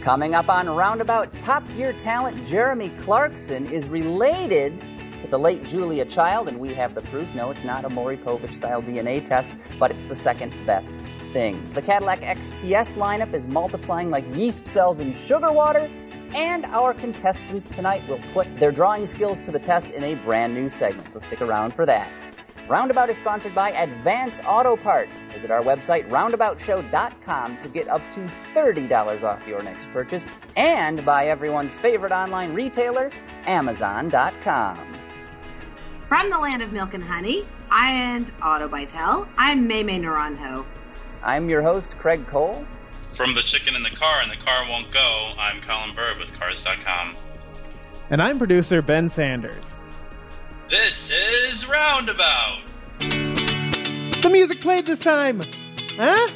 Coming up on Roundabout, Top Gear talent Jeremy Clarkson is related with the late Julia Child, and we have the proof. No, it's not a Maury Povich-style DNA test, but it's the second best thing. The Cadillac XTS lineup is multiplying like yeast cells in sugar water, and our contestants tonight will put their drawing skills to the test in a brand new segment, so stick around for that. Roundabout is sponsored by Advance Auto Parts. Visit our website, roundaboutshow.com, to get up to $30 off your next purchase, and by everyone's favorite online retailer, Amazon.com. From the land of milk and honey, and Auto Bytel, I'm Maymay Naranjo. I'm your host, Craig Cole. From the chicken in the car and the car won't go, I'm Colin Bird with Cars.com. And I'm producer Ben Sanders. This is Roundabout. The music played this time. Huh?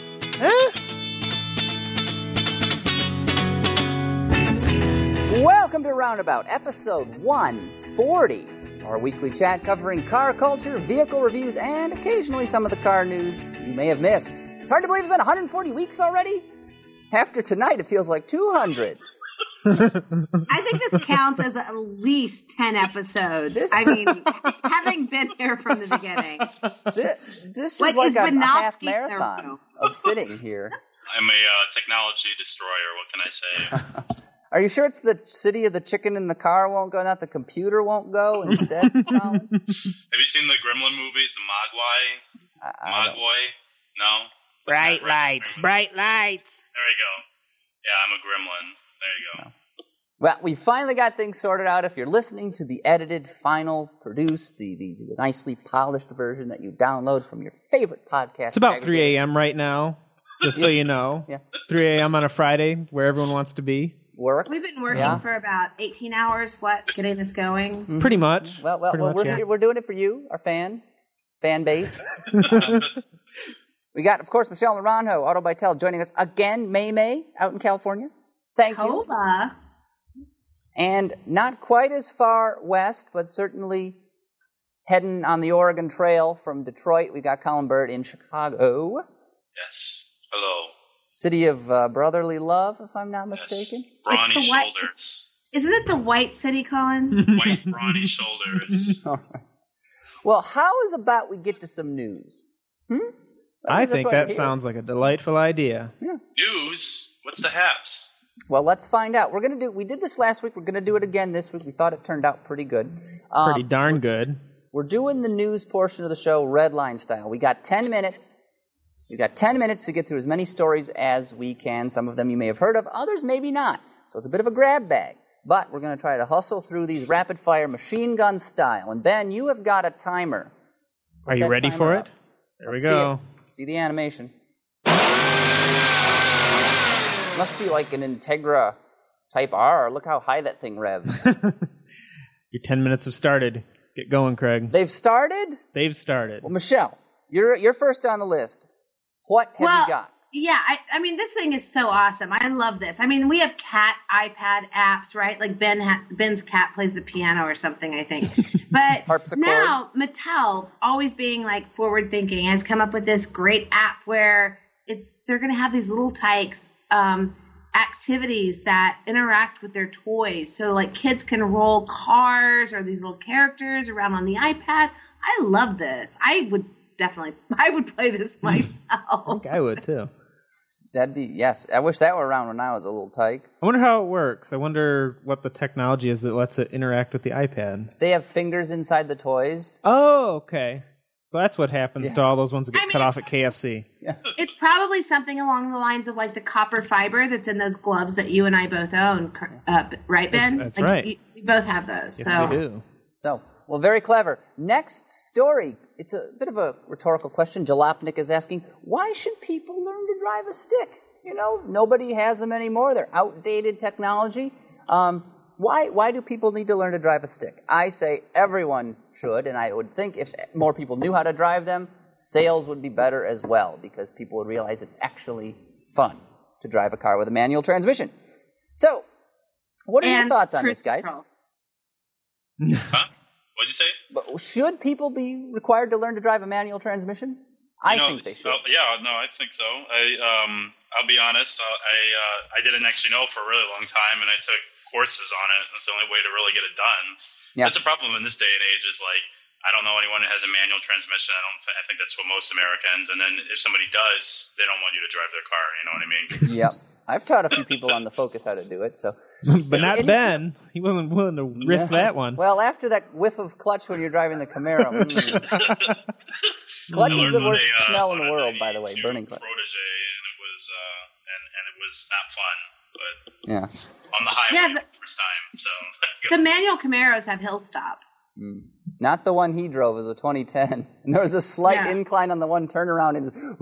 Welcome to Roundabout, episode 140. Our weekly chat covering car culture, vehicle reviews, and occasionally some of the car news you may have missed. It's hard to believe it's been 140 weeks already. After tonight, it feels like 200. I think this counts as at least 10 episodes. Having been here from the beginning. This is like a half marathon of sitting here. I'm a technology destroyer, what can I say? Are you sure it's the city of the chicken in the car won't go, not the computer won't go instead, Colin? Have you seen the Gremlin movies, the Mogwai? No? Bright lights. There we go. Yeah, I'm a gremlin. There you go. Well, we finally got things sorted out. If you're listening to the edited, final, produced, the nicely polished version that you download from your favorite podcast. It's about 3 a.m. right now, just so you know. Yeah. 3 a.m. on a Friday, where everyone wants to be. Work. We've been working for about 18 hours, getting this going? Mm-hmm. Pretty much. Well, we're doing it for you, our fan base. We got, of course, Michelle Naranjo, Auto Bytel, joining us again, May, out in California. Thank you. Hola. And not quite as far west, but certainly heading on the Oregon Trail from Detroit, we got Colin Bird in Chicago. Yes. Hello. City of brotherly love, if I'm not mistaken. Yes. Brawny shoulders. Isn't it the White City, Colin? White, brawny shoulders. All right. Well, how is about we get to some news? I think that sounds like a delightful idea. Yeah. News? What's the haps? Well, let's find out. We did this last week. We're going to do it again this week. We thought it turned out pretty good. Pretty darn good. We're doing the news portion of the show red line style. We got 10 minutes. We got 10 minutes to get through as many stories as we can. Some of them you may have heard of, others maybe not. So it's a bit of a grab bag. But we're going to try to hustle through these rapid-fire machine gun style. And Ben, you have got a timer. Are you ready for it? There we go. See the animation. Must be like an Integra Type R. Look how high that thing revs. Your 10 minutes have started. Get going, Craig. They've started? They've started. Well, Michelle, you're first on the list. What have you got? Yeah, I mean, this thing is so awesome. I love this. I mean, we have cat iPad apps, right? Like Ben's cat plays the piano or something, I think. But now Mattel, always being like forward thinking, has come up with this great app where they're going to have these little tykes activities that interact with their toys. So like kids can roll cars or these little characters around on the iPad. I love this. I would play this myself. I think I would too. Yes. I wish that were around when I was a little tyke. I wonder how it works. I wonder what the technology is that lets it interact with the iPad. They have fingers inside the toys. Oh, okay. So that's what happens to all those ones that get cut off at KFC. Yeah. It's probably something along the lines of like the copper fiber that's in those gloves that you and I both own, right, Ben? That's right. We both have those. Yes, we do. So, well, very clever. Next story. It's a bit of a rhetorical question. Jalopnik is asking, why should people learn to drive a stick? You know, nobody has them anymore. They're outdated technology. Why do people need to learn to drive a stick? I say everyone should, and I would think if more people knew how to drive them, sales would be better as well, because people would realize it's actually fun to drive a car with a manual transmission. So, what are your thoughts on this, guys? Huh? What'd you say? But should people be required to learn to drive a manual transmission? I think they should. Yeah, no, I think so. I'll be honest. I didn't actually know for a really long time, and I took courses on it. That's the only way to really get it done. Yeah. That's a problem in this day and age. Is like I don't know anyone who has a manual transmission. I think that's what most Americans. And then if somebody does, they don't want you to drive their car. You know what I mean? Yep. I've taught a few people on the Focus how to do it. So, but not Ben. He wasn't willing to risk that one. Well, after that whiff of clutch when you're driving the Camaro. Clutch is the worst smell in the world, by the way. Burning clutch. Protege, and it was not fun. But yeah, on the highway the first time. So the manual Camaros have hill stop. Not the one he drove. It was a 2010. And there was a slight incline on the one turnaround.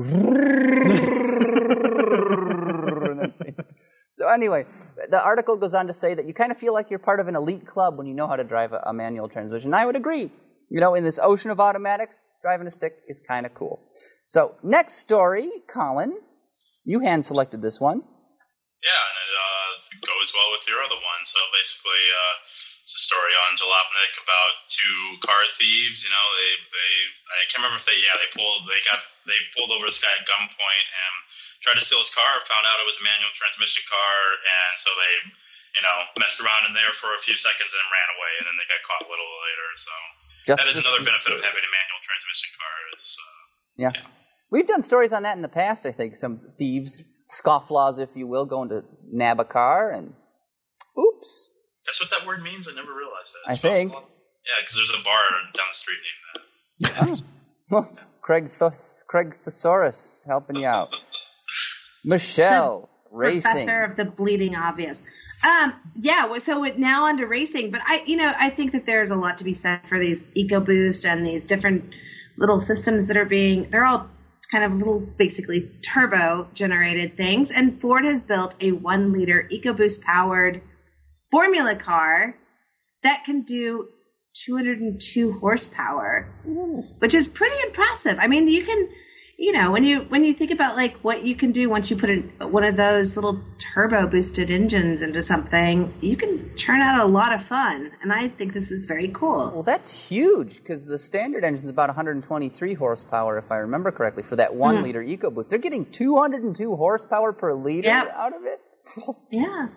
So anyway, the article goes on to say that you kind of feel like you're part of an elite club when you know how to drive a manual transmission. I would agree. You know, in this ocean of automatics, driving a stick is kind of cool. So next story, Colin, you hand-selected this one. Yeah, and it goes well with your other one. So basically, it's a story on Jalopnik about two car thieves. You know, I can't remember if they pulled over this guy at gunpoint and tried to steal his car. Found out it was a manual transmission car, and so they, messed around in there for a few seconds and ran away. And then they got caught a little later. So that is another benefit of having a manual transmission car. Yeah. We've done stories on that in the past. I think some thieves, scofflaws, if you will, going to nab a car and oops. That's what that word means? I never realized that. I think. Yeah, because there's a bar down the street named that. Well, Craig Thesaurus helping you out. Michelle, racing. Professor of the bleeding obvious. So now on to racing. But I think that there's a lot to be said for these EcoBoost and these different little systems that are they're all kind of little, basically turbo-generated things. And Ford has built a 1-liter EcoBoost-powered formula car that can do 202 horsepower, which is pretty impressive. I mean, you can, when you think about like what you can do once you put one of those little turbo boosted engines into something, you can churn out a lot of fun. And I think this is very cool. Well, that's huge because the standard engine is about 123 horsepower, if I remember correctly, for that 1-liter EcoBoost. They're getting 202 horsepower per liter out of it. Yeah.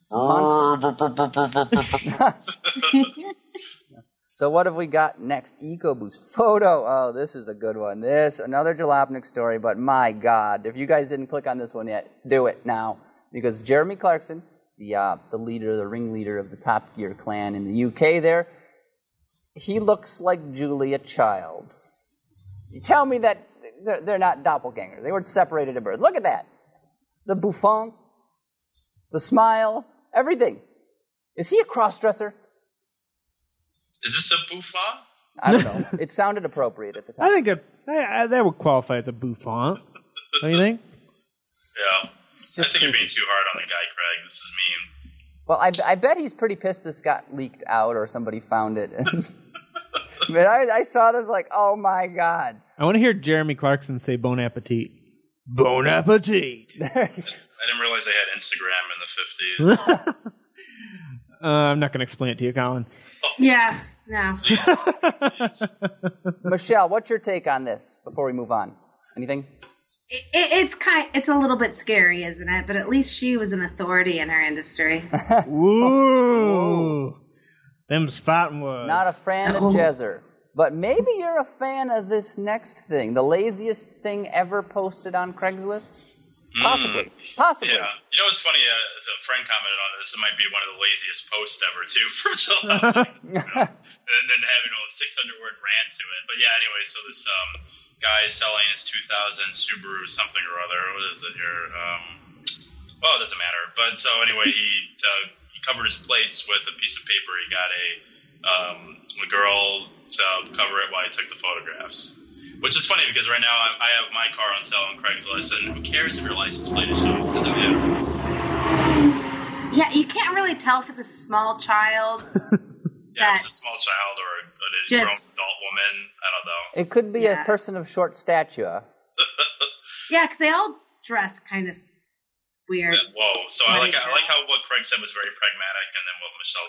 So what have we got next? EcoBoost photo. Oh, this is a good one. Another Jalopnik story, but my God, if you guys didn't click on this one yet, do it now. Because Jeremy Clarkson, the ringleader of the Top Gear clan in the UK there, he looks like Julia Child. You tell me that they're not doppelgangers. They weren't separated at birth. Look at that. The bouffant, the smile, everything. Is he a cross-dresser? Is this a bouffant? I don't know. It sounded appropriate at the time. I think that would qualify as a bouffant. Don't you think? Yeah. I think you're being too hard on the guy, Craig. This is mean. Well, I bet he's pretty pissed this got leaked out or somebody found it. But I saw this like, oh my God. I want to hear Jeremy Clarkson say bon appetit. Bon appetit. I didn't realize they had Instagram in the 50s. I'm not going to explain it to you, Colin. Yeah, no. Please. Michelle, what's your take on this before we move on? Anything? It's a little bit scary, isn't it? But at least she was an authority in her industry. Ooh. Them's fighting words. Not a fan of Jezzer. But maybe you're a fan of this next thing, the laziest thing ever posted on Craigslist? Possibly. Yeah. You know what's funny? A friend commented on this. It might be one of the laziest posts ever, too, from Jalopnik. And then having a 600-word rant to it. But yeah, anyway, so this guy is selling his 2000 Subaru something or other. What is it here? Well, it doesn't matter. But so anyway, he covered his plates with a piece of paper. He got a girl to cover it while he took the photographs. Which is funny because right now I have my car on sale on Craigslist, and who cares if your license plate is shown? Doesn't it? Yeah, you can't really tell if it's a small child. Yeah, if it's a small child or a grown adult woman. I don't know. It could be a person of short stature. Yeah, because they all dress kind of weird. Yeah, whoa! So I like how what Craig said was very pragmatic, and then what Michelle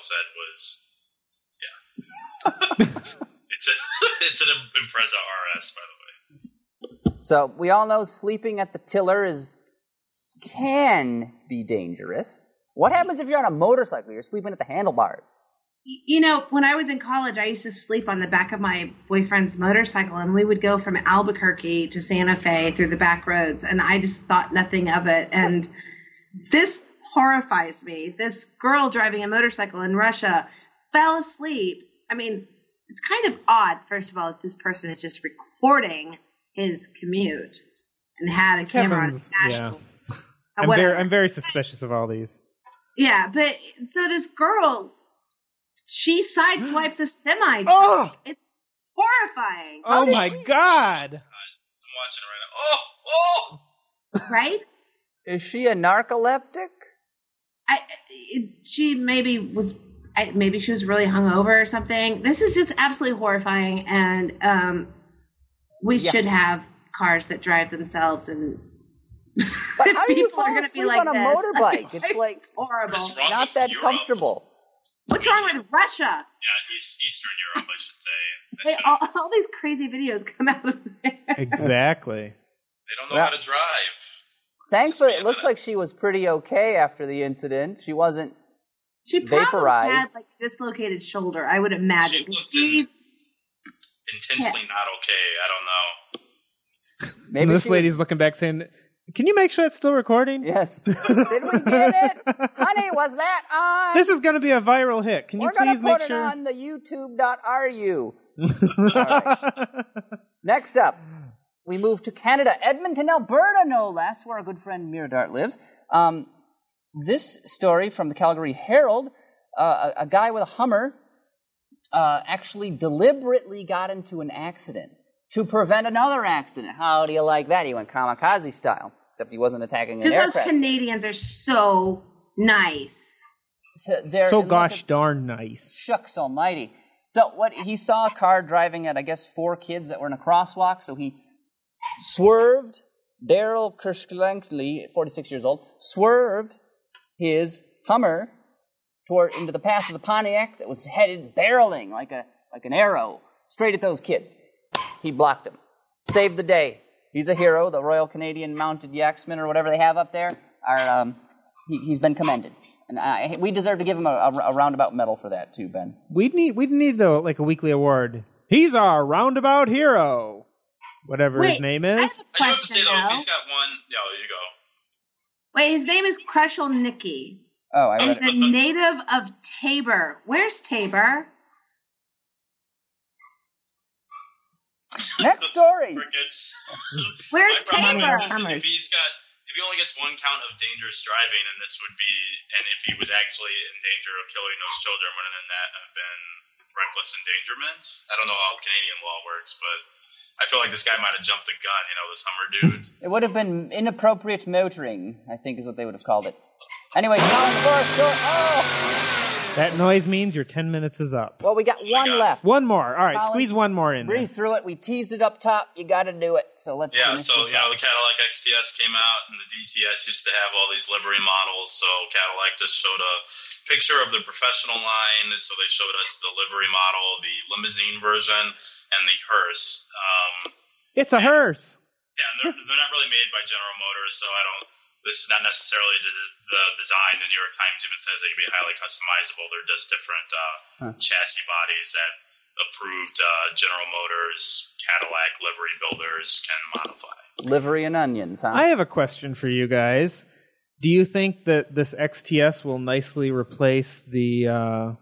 said was, yeah. It's an Impreza RS, by the way. So we all know sleeping at the tiller is can be dangerous. What happens if you're on a motorcycle? You're sleeping at the handlebars. You know, when I was in college, I used to sleep on the back of my boyfriend's motorcycle, and we would go from Albuquerque to Santa Fe through the back roads, and I just thought nothing of it. And this horrifies me. This girl driving a motorcycle in Russia fell asleep. I mean, it's kind of odd, first of all, that this person is just recording his commute and had a camera on his dash. Yeah. I'm very suspicious of all these. Yeah, but so this girl, she sideswipes a semi. Oh! It's horrifying. Oh my God! I'm watching it right now. Oh! Right? Is she a narcoleptic? She maybe she was really hungover or something. This is just absolutely horrifying, and we should have cars that drive themselves. And but how do you fall are asleep like on a motorbike? It's like horrible. Not that Europe? Comfortable. What's wrong with Russia? Yeah, Eastern Europe, I should say. All these crazy videos come out of there. Exactly. They don't know how to drive. Thankfully, it looks like she was pretty okay after the incident. She wasn't probably vaporized. had like a dislocated shoulder, I would imagine. She looked intensely not okay. I don't know. Maybe this lady's looking back saying, "Can you make sure it's still recording?" Yes. Did we get it? Honey, was that on? This is going to be a viral hit. Can you please make sure? We're going to put it on the youtube.ru. Right. Next up, we move to Canada, Edmonton, Alberta, no less, where our good friend Mira Dart lives. This story from the Calgary Herald, a guy with a Hummer actually deliberately got into an accident to prevent another accident. How do you like that? He went kamikaze style, except he wasn't attacking an aircraft. Because those Canadians are so nice. So gosh darn nice. Shucks almighty. So he saw a car driving at, I guess, 4 kids that were in a crosswalk, so he swerved. Daryl Kirschlenkley, 46 years old, swerved his Hummer into the path of the Pontiac that was headed barreling like an arrow straight at those kids. He blocked him. Saved the day. He's a hero. The Royal Canadian Mounted Yaxmen or whatever they have up there he's been commended. And we deserve to give him a roundabout medal for that too, Ben. We'd need though like a weekly award. He's our roundabout hero. Whatever his name is. I have to say though, if he's got one, there you go. Wait, his name is Kreshel Nicky. Oh, I read it. He's a native of Tabor. Where's Tabor? Next story. Where's Tabor? If he only gets one count of dangerous driving, and this would be, and if he was actually in danger of killing those children, wouldn't that have been reckless endangerment? I don't know how Canadian law works, but I feel like this guy might have jumped the gun, this Hummer dude. It would have been inappropriate motoring, I think is what they would have called it. Anyway, Colin Forrest, that noise means your 10 minutes is up. Well, we got one left. One more. All right, Colin, squeeze one more in. Breeze through it. We teased it up top. You got to do it. So let's the Cadillac XTS came out, and the DTS used to have all these livery models, so Cadillac just showed a picture of the professional line, and so they showed us the livery model, the limousine version, and the hearse. It's a hearse. Yeah, and they're not really made by General Motors, so this is not necessarily the design. The New York Times even says they can be highly customizable. They're just different chassis bodies that approved General Motors, Cadillac livery builders can modify. Livery and onions, huh? I have a question for you guys. Do you think that this XTS will nicely replace the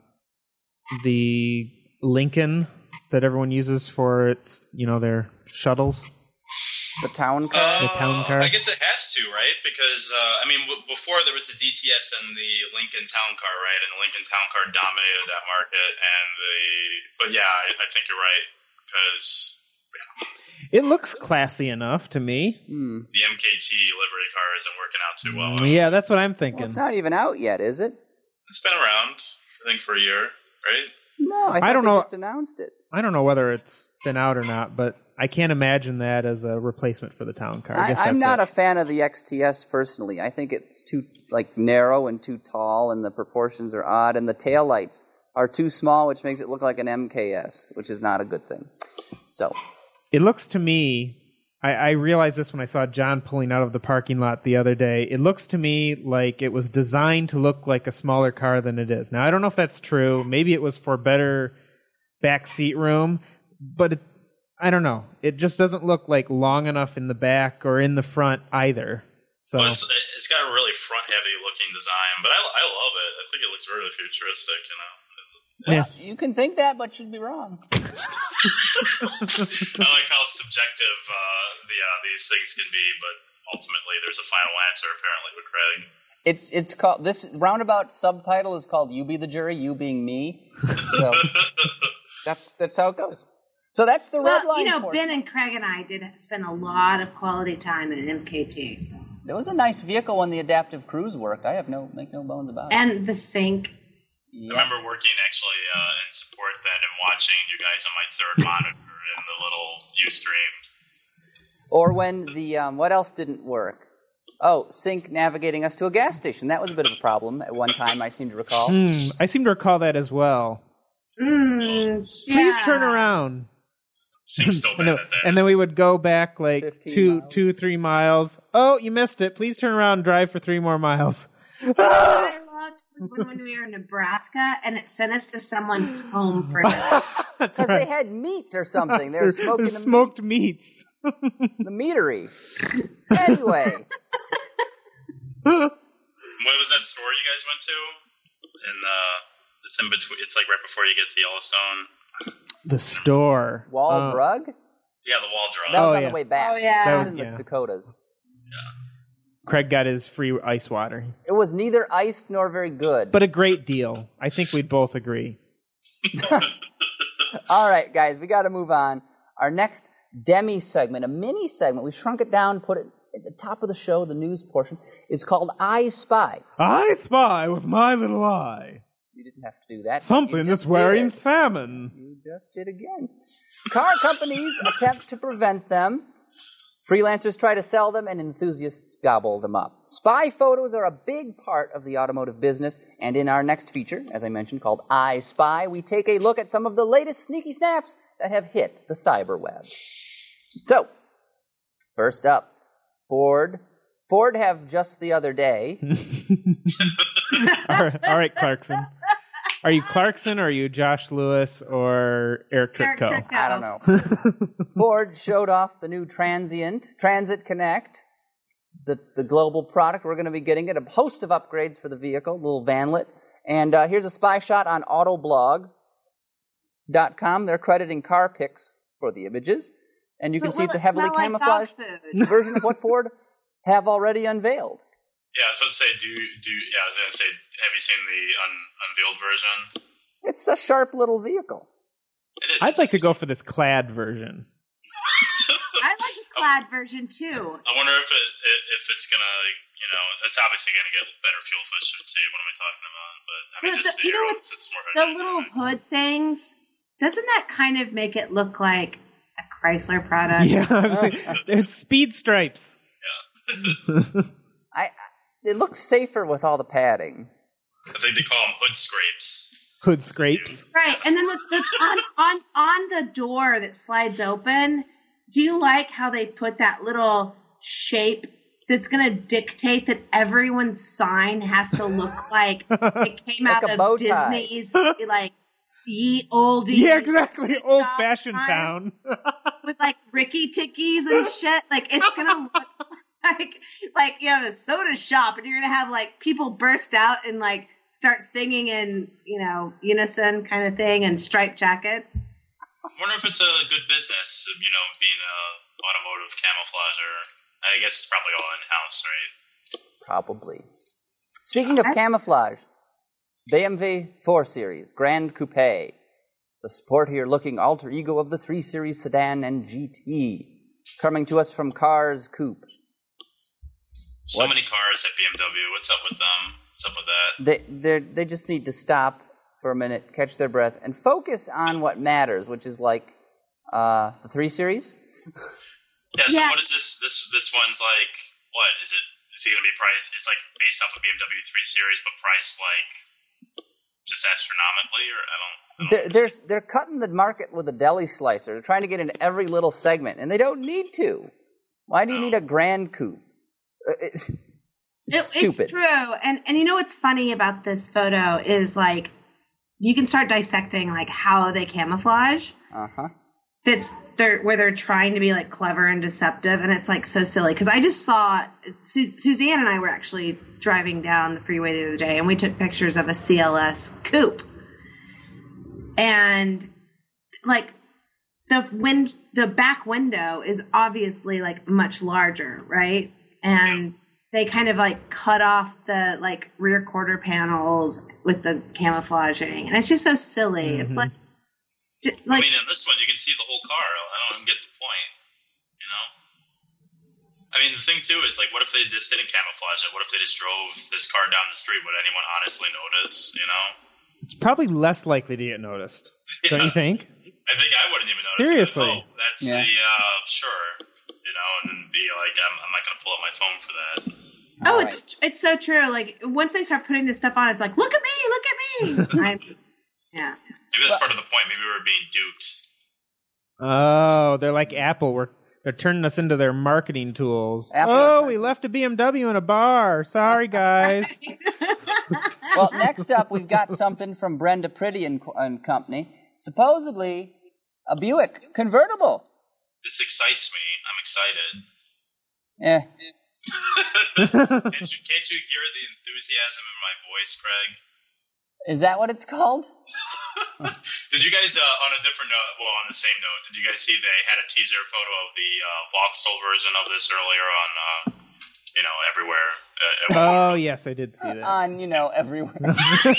Lincoln that everyone uses for its, their shuttles? The town car? The town car? I guess it has to, right? Because, before there was the DTS and the Lincoln Town Car, right? And the Lincoln Town Car dominated that market. But yeah, I think you're right. Because, it looks classy enough to me. The MKT livery car isn't working out too well. Yeah, that's what I'm thinking. Well, it's not even out yet, is it? It's been around, I think, for a year, right? No, I don't know. They just announced it. I don't know whether it's been out or not, but I can't imagine that as a replacement for the town car. I'm not a fan of the XTS personally. I think it's too narrow and too tall, and the proportions are odd, and the taillights are too small, which makes it look like an MKS, which is not a good thing. So it looks to me I realized this when I saw John pulling out of the parking lot the other day. It looks to me like it was designed to look like a smaller car than it is. Now, I don't know if that's true. Maybe it was for better back seat room, but I don't know. It just doesn't look like long enough in the back or in the front either. So well, it's got a really front-heavy looking design, but I love it. I think it looks really futuristic, you know. Well, you can think that, but you'd be wrong. I like how subjective these things can be, but ultimately there's a final answer apparently with Craig. It's called, this roundabout subtitle is called "You Be the Jury, You Being Me." So that's how it goes. So that's the red line. You know, portion. Ben and Craig and I did spend a lot of quality time in an MKT. So. It was a nice vehicle when the adaptive cruise worked. I make no bones about it. And the sync. Yeah. I remember working actually in support then and watching you guys on my third monitor in the little Ustream. Or when the what else didn't work? Oh, Sync navigating us to a gas station. That was a bit of a problem at one time, I seem to recall. I seem to recall that as well. Please turn around. Sync's still bad at that. And then we would go back like 3 miles. Oh, you missed it. Please turn around and drive for 3 more miles. When we were in Nebraska, and it sent us to someone's home for dinner. Because they had meat or something. They were smoking smoked meats. The meatery. Anyway. What was that store you guys went to? It's in between. It's like right before you get to Yellowstone. The store. Wall Drug? Yeah, the Wall Drug. That was on the way back. Oh, yeah. That was in the Dakotas. Yeah. Craig got his free ice water. It was neither iced nor very good. But a great deal. I think we'd both agree. All right, guys, we got to move on. Our next demi segment, a mini segment, we shrunk it down, put it at the top of the show, the news portion, is called I Spy. I spy with my little eye. You didn't have to do that. Something is wearing famine. You just did again. Car companies attempt to prevent them. Freelancers try to sell them, and enthusiasts gobble them up. Spy photos are a big part of the automotive business, and in our next feature, as I mentioned, called I Spy, we take a look at some of the latest sneaky snaps that have hit the cyberweb. So, first up, Ford. Ford have just the other day. All right, Clarkson. Are you Clarkson, or are you Josh Lewis, or Eric Tritko? I don't know. Ford showed off the new Transit Connect. That's the global product. We're going to be getting it. A host of upgrades for the vehicle, little vanlet. And here's a spy shot on Autoblog.com. They're crediting car pics for the images. And you can see it's a heavily camouflaged version of what Ford have already unveiled. Yeah, I was about to say, I was going to say, have you seen the unveiled version? It's a sharp little vehicle. It is. I'd like to go for this clad version. I like the clad version, too. I wonder if it's going to, it's obviously going to get better fuel efficiency. What am I talking about? But, I mean, just it's more the little hood things, doesn't that kind of make it look like a Chrysler product? Yeah, I was thinking, it's speed stripes. Yeah. It looks safer with all the padding. I think they call them hood scrapes. Hood scrapes. Right, and then on the door that slides open, do you like how they put that little shape that's going to dictate that everyone's sign has to look like it came out of Disney's, like, ye olde. Yeah, exactly. Old-fashioned town. With, like, Ricky Tickies and shit. Like, it's going to look like you have a soda shop and you're going to have, like, people burst out and, like, start singing in, unison kind of thing and striped jackets. I wonder if it's a good business, being a automotive camouflager. I guess it's probably all in-house, right? Probably. Speaking of camouflage, BMW 4 Series Grand Coupe, the sportier-looking alter ego of the 3 Series sedan and GT, coming to us from Cars Coupe. So many cars at BMW. What's up with them? What's up with that? They just need to stop for a minute, catch their breath, and focus on what matters, which is like the 3 Series. Yeah. So what is this? This one's like what is it? Is it going to be priced? It's like based off of BMW 3 Series, but priced like just astronomically, or I don't. They're cutting the market with a deli slicer. They're trying to get into every little segment, and they don't need to. Why do you need a Grand Coupe? It's stupid. It's true. And you know what's funny about this photo is like you can start dissecting like how they camouflage. Uh-huh. Where they're trying to be like clever and deceptive, and it's like so silly. Because I just saw Suzanne and I were actually driving down the freeway the other day, and we took pictures of a CLS coupe, and like the back window is obviously like much larger, right? And they kind of like cut off the like rear quarter panels with the camouflaging, and it's just so silly. It's like. I mean, in this one, you can see the whole car. I don't get the point, you know? I mean, the thing, too, is, like, what if they just didn't camouflage it? What if they just drove this car down the street? Would anyone honestly notice, you know? It's probably less likely to get noticed. Don't you think? I think I wouldn't even notice. Seriously. Like, that's sure, you know, and then be like, I'm not going to pull out my phone for that. Oh, it's so true. Like, once they start putting this stuff on, it's like, look at me. Yeah. Maybe that's part of the point. Maybe we were being duped. Oh, they're like Apple. They're turning us into their marketing tools. We left a BMW in a bar. Sorry, guys. Well, next up, we've got something from Brenda Priddy and Company. Supposedly, a Buick convertible. This excites me. I'm excited. Yeah. Can't you hear the enthusiasm in my voice, Craig? Is that what it's called? Did you guys, on a different note, well, on the same note, did you guys see they had a teaser photo of the Vauxhall version of this earlier on, everywhere? Oh, yes, I did see that. On, everywhere. But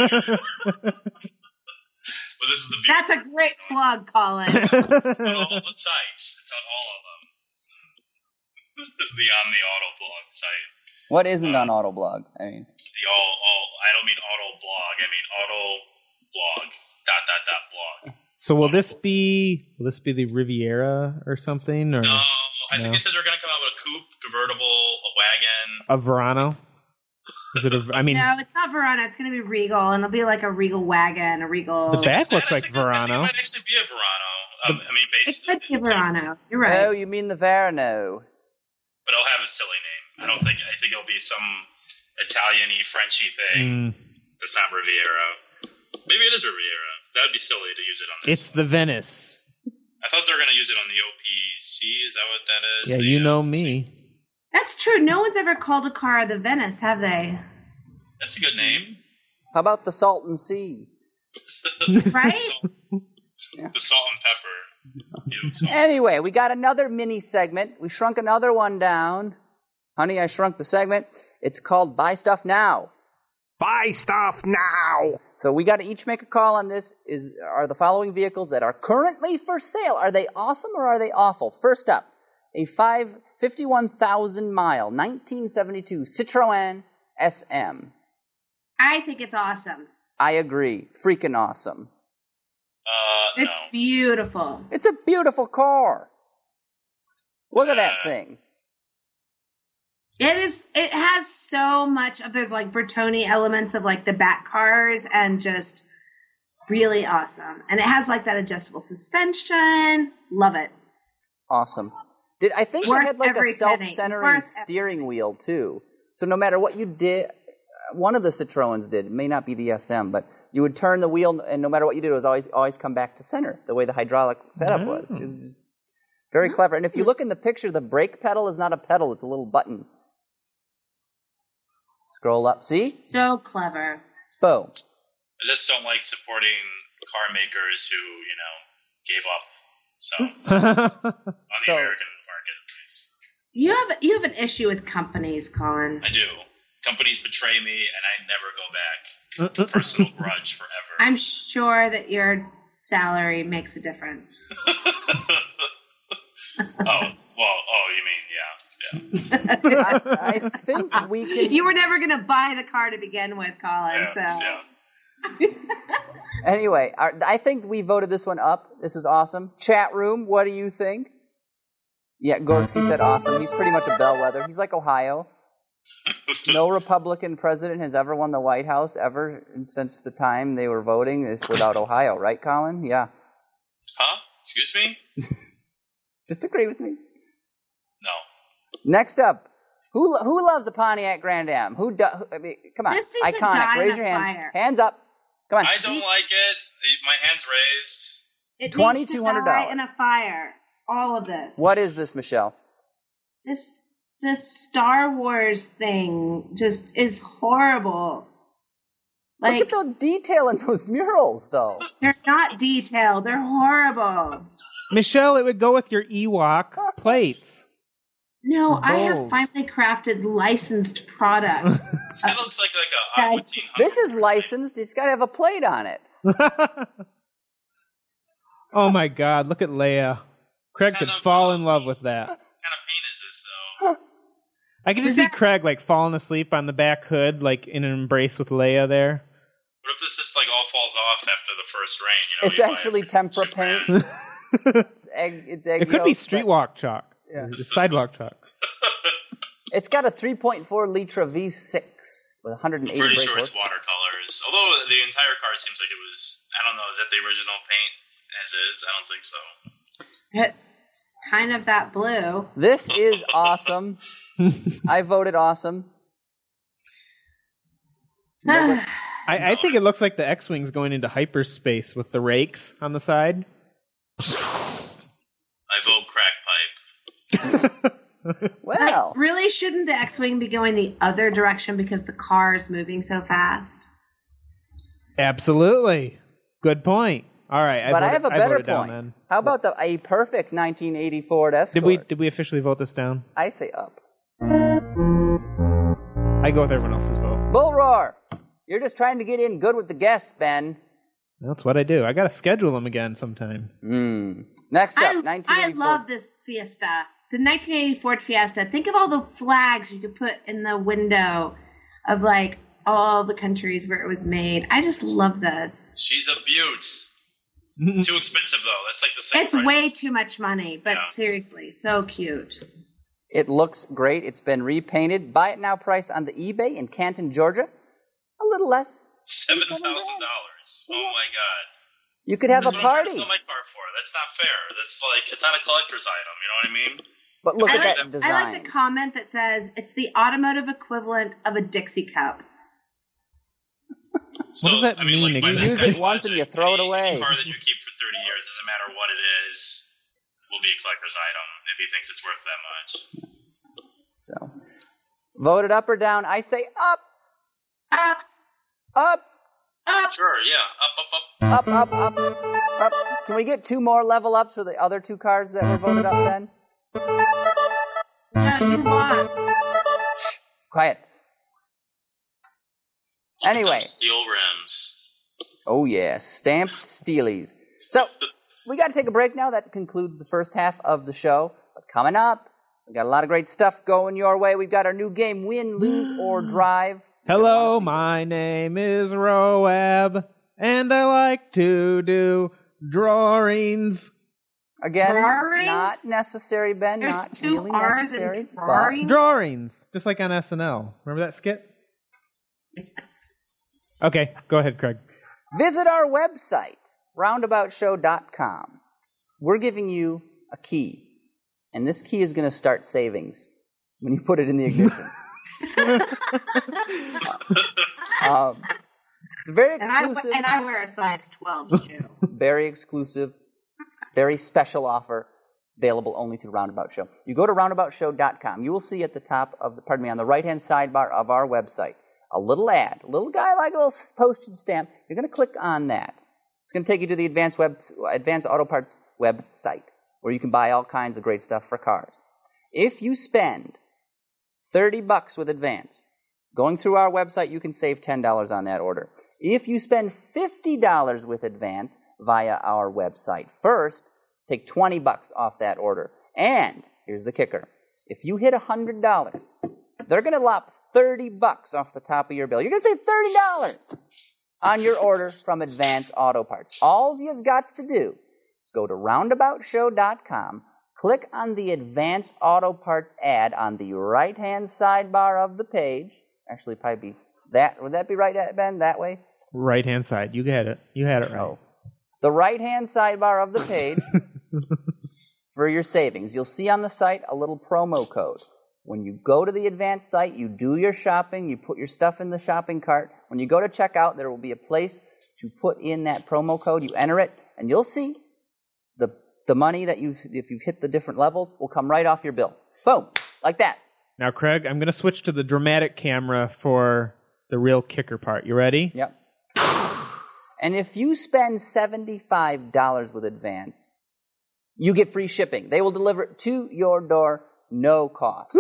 this is the That's a great plug, Colin. On all the sites. It's on all of them. On the Autoblog site. What isn't on Autoblog? I mean... I don't mean Autoblog. I mean Autoblog. .blog. So will this be the Riviera or something? Or no, I think they said they're going to come out with a coupe, convertible, a wagon, a Verano. Is it no, it's not Verano. It's going to be Regal, and it'll be like a Regal wagon, a Regal. The back looks like Verano. I think it might actually be a Verano. It could be Verano. You're right. Oh, you mean the Verano? But it'll have a silly name. I think it'll be some Italian-y, Frenchy thing. That's not Riviera. Maybe it is Riviera. That would be silly to use it on this. It's the Venice. I thought they were going to use it on the OPC. Is that what that is? Yeah, you know me. That's true. No one's ever called a car the Venice, have they? That's a good name. How about the Salton Sea? Right? The salt and pepper. Anyway, we got another mini segment. We shrunk another one down. Honey, I Shrunk the Segment. It's called Buy Stuff Now. Buy stuff now! So we got to each make a call on this. Are the following vehicles that are currently for sale, are they awesome or are they awful? First up, a 51,000-mile 1972 Citroën SM. I think it's awesome. I agree. Freaking awesome. It's beautiful. It's a beautiful car. Look at that thing. It has so much of those like Bertoni elements of like the back cars and just really awesome. And it has like that adjustable suspension. Love it. Awesome. I think it had like a self-centering steering wheel too. So no matter what you did, one of the Citroens did, it may not be the SM, but you would turn the wheel and no matter what you did, it was always come back to center, the way the hydraulic setup was. It was very clever. And if you look in the picture, the brake pedal is not a pedal, it's a little button. Scroll up, see? So clever. Boom. I just don't like supporting car makers who, gave up. So on the American market, at least. You have an issue with companies, Colin. I do. Companies betray me, and I never go back. Personal grudge forever. I'm sure that your salary makes a difference. You mean, yeah. I think we can... You were never going to buy the car to begin with, Colin, Yeah. Anyway, I think we voted this one up. This is awesome. Chat room, what do you think? Yeah, Gorski said awesome. He's pretty much a bellwether. He's like Ohio. No Republican president has ever won the White House ever since the time they were voting without Ohio, right, Colin? Yeah. Huh? Excuse me? Just agree with me. No. Next up, who loves a Pontiac Grand Am? I mean, come on, this needs iconic. To die Raise in your a hand. fire. Hands up. Come on. I don't like it. My hand's raised. It $2,200. needs to die in a fire. All of this. What is this, Michelle? This Star Wars thing just is horrible. Like, look at the detail in those murals, though. They're not detailed. They're horrible. Michelle, it would go with your Ewok plates. No, I have finally crafted licensed product. It looks like a Aqua Teen Hunger This is licensed. It's got to have a plate on it. Oh my God! Look at Leia. Craig could fall in love with that. What kind of paint is this, though? I could just see Craig like falling asleep on the back hood, like in an embrace with Leia there. What if this just like all falls off after the first rain? You know, It's actually tempera paint. It's egg It could yolk, be streetwalk chalk. Yeah, just sidewalk chalk. It's got a 3.4 litra V6 with 180 I'm pretty brake sure it's horsepower. watercolors. Although the entire car seems like it was, I don't know, is that the original paint as is? I don't think so. It's kind of that blue. This is awesome. I voted awesome. I think it looks like the X-Wing's going into hyperspace with the rakes on the side. I vote crack pipe. Well, like, really shouldn't the X-Wing be going the other direction because the car is moving so fast? Absolutely. Good point. All right, but I have a better point. Down, then. How about a perfect 1980 Ford Escort? Did we officially vote this down? I say up. I go with everyone else's vote. Bull roar! You're just trying to get in good with the guests, Ben. That's what I do. I got to schedule them again sometime. Next up, 1984. I love this Fiesta. The 1980 Ford Fiesta. Think of all the flags you could put in the window of like all the countries where it was made. I just love this. She's a beaut. Too expensive though. That's like the same It's price. way too much money, but seriously, so cute. It looks great. It's been repainted. Buy it now price on the eBay in Canton, Georgia. A little less. $7,000. Oh my God. You could have That's a what I'm trying party. to sell my car for. That's not fair. That's like, it's not a collector's item. You know what I mean? But look I at like, that design. I like the comment that says it's the automotive equivalent of a Dixie cup. So, what does that mean? Like, you use it once and you throw it away. Any car that you keep for 30 years, doesn't matter what it is, will be a collector's item if he thinks it's worth that much. So, vote it up or down. I say up. Up. Up. Up. Sure, yeah. Up. Up. Can we get 2 more level ups for the other 2 cars that were voted up then? No, you lost. Shh. Quiet. Anyway. Steel rims. Oh, yeah. Stamped Steelies. So, we got to take a break now. That concludes the first half of the show. But coming up, we got a lot of great stuff going your way. We've got our new game, Win, Lose, or Drive. Hello, my name is Roab, and I like to do drawings. Again, Drawings? not necessary, Ben. There's not 2 really R's necessary. in drawing? Drawings, just like on SNL. Remember that skit? Yes. Okay, go ahead, Craig. Visit our website, roundaboutshow.com. We're giving you a key, and this key is going to start savings when you put it in the ignition. Very exclusive. And I wear a size 12 shoe. Very exclusive, very special offer, available only through Roundabout Show. You go to roundaboutshow.com. You will see at the top of, on the right-hand sidebar of our website, a little ad, a little guy like a little postage stamp. You're going to click on that. It's going to take you to the Advanced Auto Parts website, where you can buy all kinds of great stuff for cars. If you spend $30 with Advance, going through our website, you can save $10 on that order. If you spend $50 with Advance via our website first, take $20 off that order. And here's the kicker. If you hit $100, they're going to lop $30 off the top of your bill. You're going to save $30 on your order from Advance Auto Parts. All you've got to do is go to roundaboutshow.com, click on the Advance Auto Parts ad on the right-hand sidebar of the page. Actually, probably be that. Would that be right, Ben? That way? Right-hand side. You had it. You had it right. No. The right-hand sidebar of the page for your savings. You'll see on the site a little promo code. When you go to the Advance site, you do your shopping, you put your stuff in the shopping cart. When you go to checkout, there will be a place to put in that promo code. You enter it, and you'll see the money that if you've hit the different levels, will come right off your bill. Boom, like that. Now, Craig, I'm going to switch to the dramatic camera for the real kicker part. You ready? Yep. And if you spend $75 with Advance, you get free shipping. They will deliver it to your door, no cost.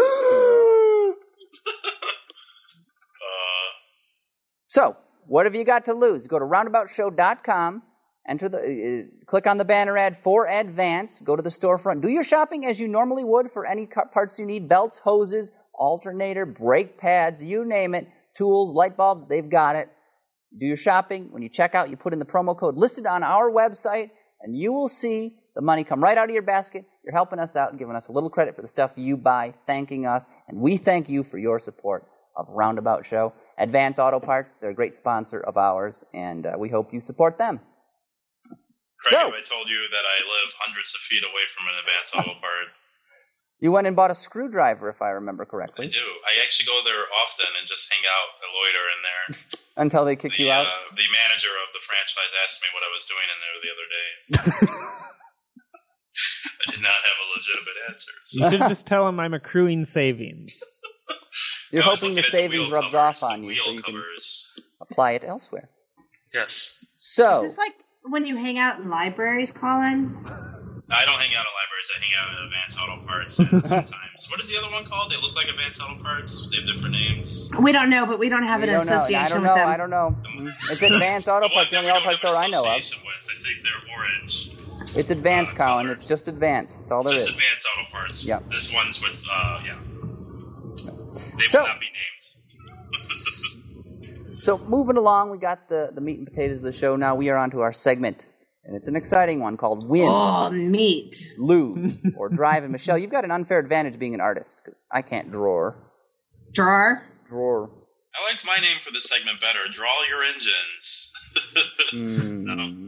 So, what have you got to lose? Go to roundaboutshow.com, click on the banner ad for Advance, go to the storefront, do your shopping as you normally would for any parts you need, belts, hoses, alternator, brake pads, you name it, tools, light bulbs, they've got it. Do your shopping. When you check out, you put in the promo code listed on our website, and you will see the money come right out of your basket. You're helping us out and giving us a little credit for the stuff you buy, thanking us, and we thank you for your support of Roundabout Show. Advance Auto Parts, they're a great sponsor of ours, and we hope you support them. Craig, I told you that I live hundreds of feet away from an Advance Auto Part. You went and bought a screwdriver, if I remember correctly. I do. I actually go there often and just hang out and loiter in there. Until they kick you out? The manager of the franchise asked me what I was doing in there the other day. I did not have a legitimate answer. So. You should just tell him I'm accruing savings. You're hoping the savings rubs off on you so you can apply it elsewhere. Yes. So, is this like when you hang out in libraries, Colin? I don't hang out in libraries. I hang out at Advance Auto Parts and sometimes. What is the other one called? They look like Advance Auto Parts. They have different names. We don't know, but we don't have an association with them. I don't know. It's Advance Auto Parts, the only auto parts store I know of. I think they're orange. It's Advance, Colin. It's just Advance. That's all there is. Just Advance Auto Parts. Yep. This one's with, They will not be named. So, moving along, we got the meat and potatoes of the show. Now we are on to our segment. And it's an exciting one called Win. Oh, meat. Lose. Or Drive. And Michelle, you've got an unfair advantage being an artist, because I can't draw. Drawer? Drawer. I liked my name for this segment better. Draw your engines. No.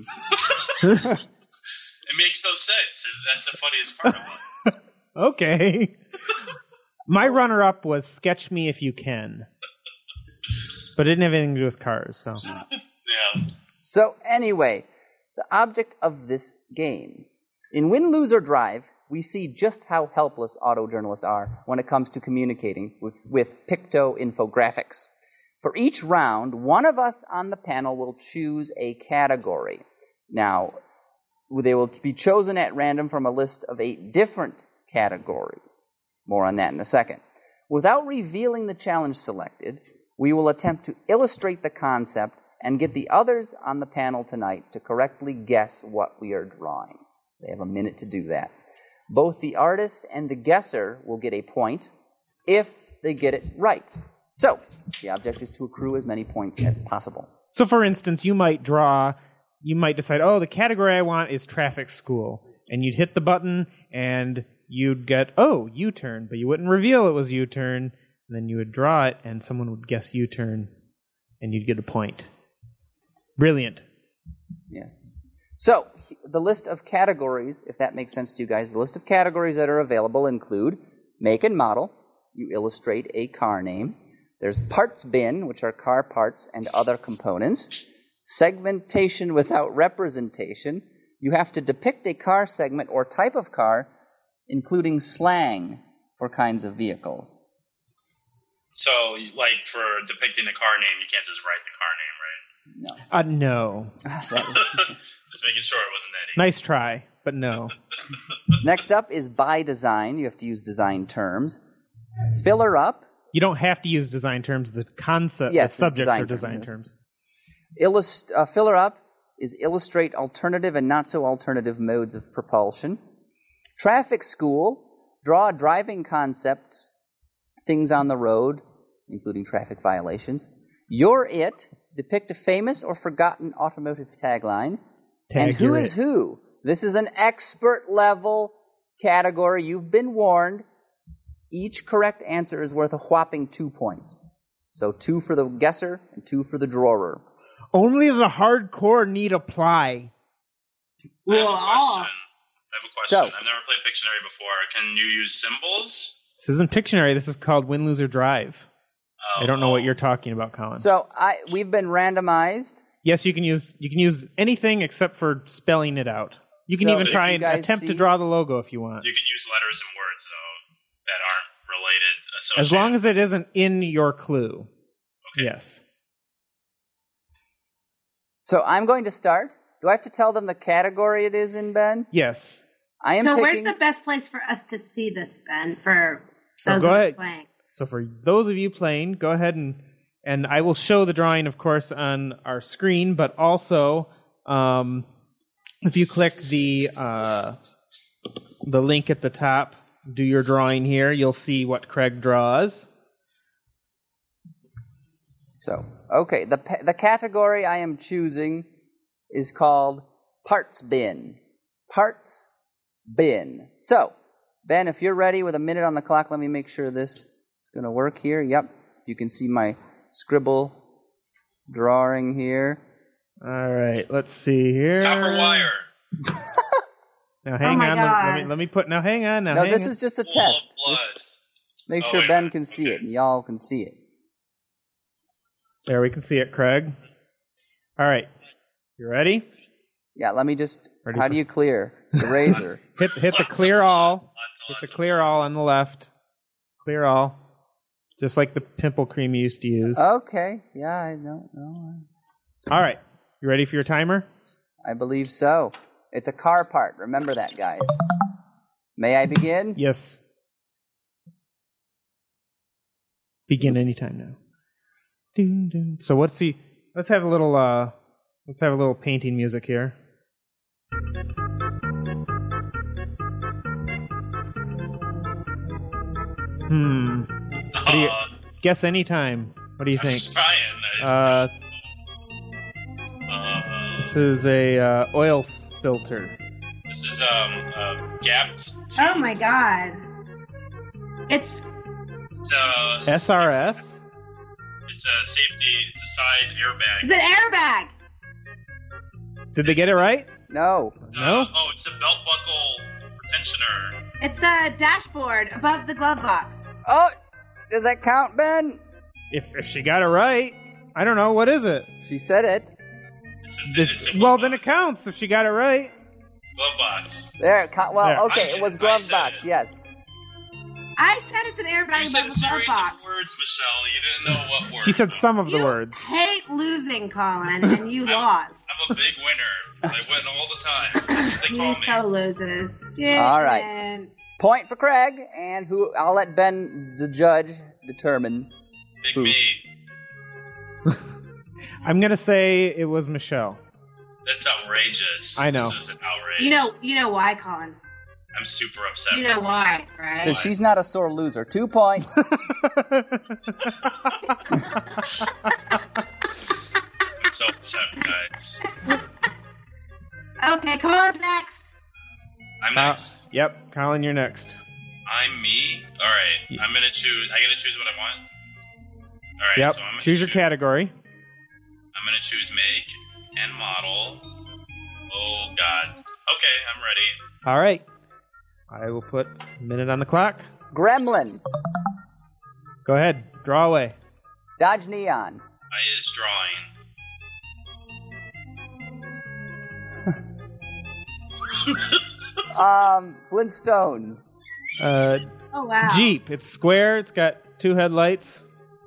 It makes no sense. That's the funniest part of it. Okay. My runner-up was Sketch Me If You Can. But it didn't have anything to do with cars, so. Yeah. So, anyway, the object of this game. In Win, Lose, or Drive, we see just how helpless auto journalists are when it comes to communicating with picto-infographics. For each round, one of us on the panel will choose a category. Now, they will be chosen at random from a list of 8 different categories. More on that in a second. Without revealing the challenge selected, we will attempt to illustrate the concept and get the others on the panel tonight to correctly guess what we are drawing. They have a minute to do that. Both the artist and the guesser will get a point if they get it right. So, the object is to accrue as many points as possible. So, for instance, you might decide, the category I want is traffic school. And you'd hit the button, and you'd get, U-turn. But you wouldn't reveal it was U-turn. And then you would draw it, and someone would guess U-turn, and you'd get a point. Brilliant. Yes. So, the list of categories, if that makes sense to you guys, the list of categories that are available include make and model. You illustrate a car name. There's parts bin, which are car parts and other components. Segmentation without representation. You have to depict a car segment or type of car, including slang for kinds of vehicles. So, like, for depicting the car name, you can't just write the car name, right? No. Just making sure it wasn't that easy. Nice try, but no. Next up is by design. You have to use design terms. Filler up. You don't have to use design terms. The concept, the subjects are design terms. Filler up is illustrate alternative and not so alternative modes of propulsion. Traffic school, draw a driving concept, things on the road, including traffic violations. You're it, depict a famous or forgotten automotive tagline. And who is who? This is an expert level category. You've been warned. Each correct answer is worth a whopping 2 points. So 2 for the guesser and 2 for the drawer. Only the hardcore need apply. I have a question. So, I've never played Pictionary before. Can you use symbols? This isn't Pictionary. This is called Win, Lose, or Drive. I don't know what you're talking about, Colin. So we've been randomized. Yes, you can use anything except for spelling it out. You can even try and attempt to draw the logo if you want. You can use letters and words, though, that aren't related. Associated. As long as it isn't in your clue. Okay. Yes. So I'm going to start. Do I have to tell them the category it is in, Ben? Yes. I am. So picking... where's the best place for us to see this, Ben? For those of us playing. So for those of you playing, go ahead and I will show the drawing, of course, on our screen. But also, if you click the link at the top, do your drawing here. You'll see what Craig draws. So, okay, the category I am choosing is called Parts Bin. Parts Bin. So, Ben, if you're ready with a minute on the clock, let me make sure this is going to work here. Yep, you can see my scribble drawing here. All right, let's see here. Copper wire. Now hang on. Let me put. Now hang on. Now no, this is just a test. Blood. Make sure Ben can see it and y'all can see it. There, we can see it, Craig. All right, you ready? Yeah. Let me just. How do you clear the razor? hit the clear all. Hit the clear all on the left. Clear all. Just like the pimple cream you used to use. Okay. Yeah, I don't know. All right. You ready for your timer? I believe so. It's a car part. Remember that, guys. May I begin? Yes. Begin anytime now. So let's see. Let's have a little painting music here. What do you guess anytime? What do you think? I'm trying. This is a oil filter. This is gapped. Oh my god! It's SRS. It's a safety. It's a side airbag. It's an airbag. Did they get it right? No. No. Oh, it's a belt buckle pretensioner. It's the dashboard above the glove box. Oh, does that count, Ben? If she got it right, I don't know. What is it? She said it. Well, then it counts if she got it right. Glove box. There. Well, okay, it was glove box. It. Yes. I said it's an airbag You said above the glove series box. of words, Michelle. You didn't know what word. She said some of the You words. hate losing, Colin, and you lost. I'm a big winner. I win all the time. That's what they call He me. so loses. All right. Point for Craig, and I'll let Ben, the judge, determine. Big who. me. I'm gonna say it was Michelle. That's outrageous. I know. This is outrageous. You know why, Colin? I'm super upset. You know why, right? Because she's not a sore loser. 2 points. I'm so upset, guys. Okay, Colin's next. I'm next. Yep, Colin, you're next. I'm me. All right. I'm gonna choose. I gotta choose what I want. All right. Yep. So I'm gonna choose your category. I'm gonna choose make and model. Oh God. Okay, I'm ready. All right. I will put a minute on the clock. Gremlin. Go ahead. Draw away. Dodge Neon. I is drawing. Flintstones. Oh wow. Jeep. It's square. It's got 2 headlights.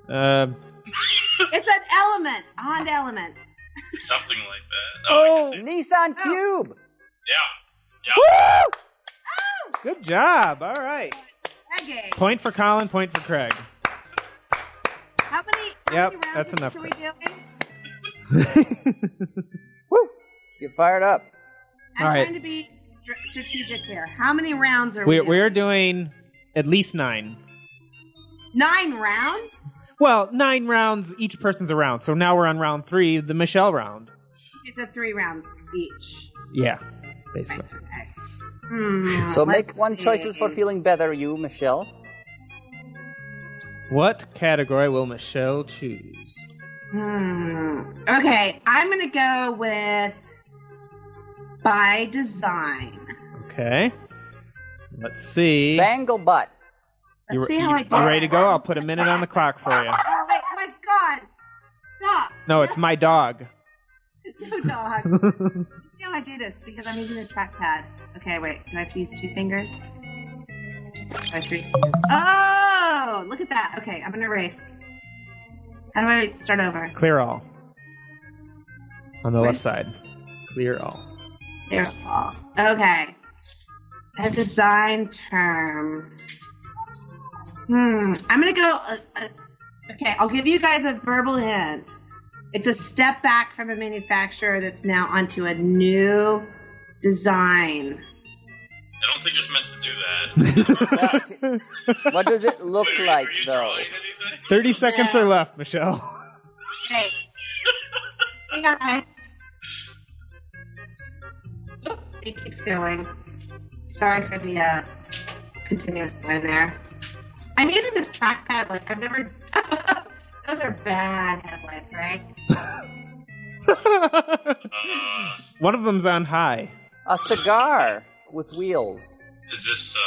It's an element. Honda element. Something like that. Oh, Nissan Cube. Yeah. Woo! Good job. All right. Okay. Point for Colin. Point for Craig. How many Yep, rounds that's enough. are we doing? Woo! Get fired up. I'm All right. trying to be strategic here. How many rounds are we doing? We're doing at least 9. 9 rounds? Well, 9 rounds. Each person's a round. So now we're on round 3, the Michelle round. It's a 3 rounds each. Yeah, basically. Okay. So make let's one see. choices for feeling better, you, Michelle. What category will Michelle choose? Okay, I'm going to go with by design. Okay. Let's see. Bangle butt. Let's see how I do. You ready to go? I'll put a minute on the clock for you. Oh, wait, my God. Stop. No, it's my dog. No dog. Let's see how I do this, because I'm using the trackpad. Okay, wait. Do I have to use 2 fingers? 3 fingers. Oh, look at that. Okay, I'm going to erase. How do I start over? Clear all. On the left side. Clear all. Clear all. Okay. A design term. I'm going to go... okay, I'll give you guys a verbal hint. It's a step back from a manufacturer that's now onto a new design. I don't think it's meant to do that. What does it look like, are you though? drawing anything? 30 seconds are left, Michelle. Okay. Hang on. It keeps going. Sorry for the continuous line there. I'm using this trackpad like I've never... Those are bad headlights, right? One of them's on high. A cigar with wheels. Is this,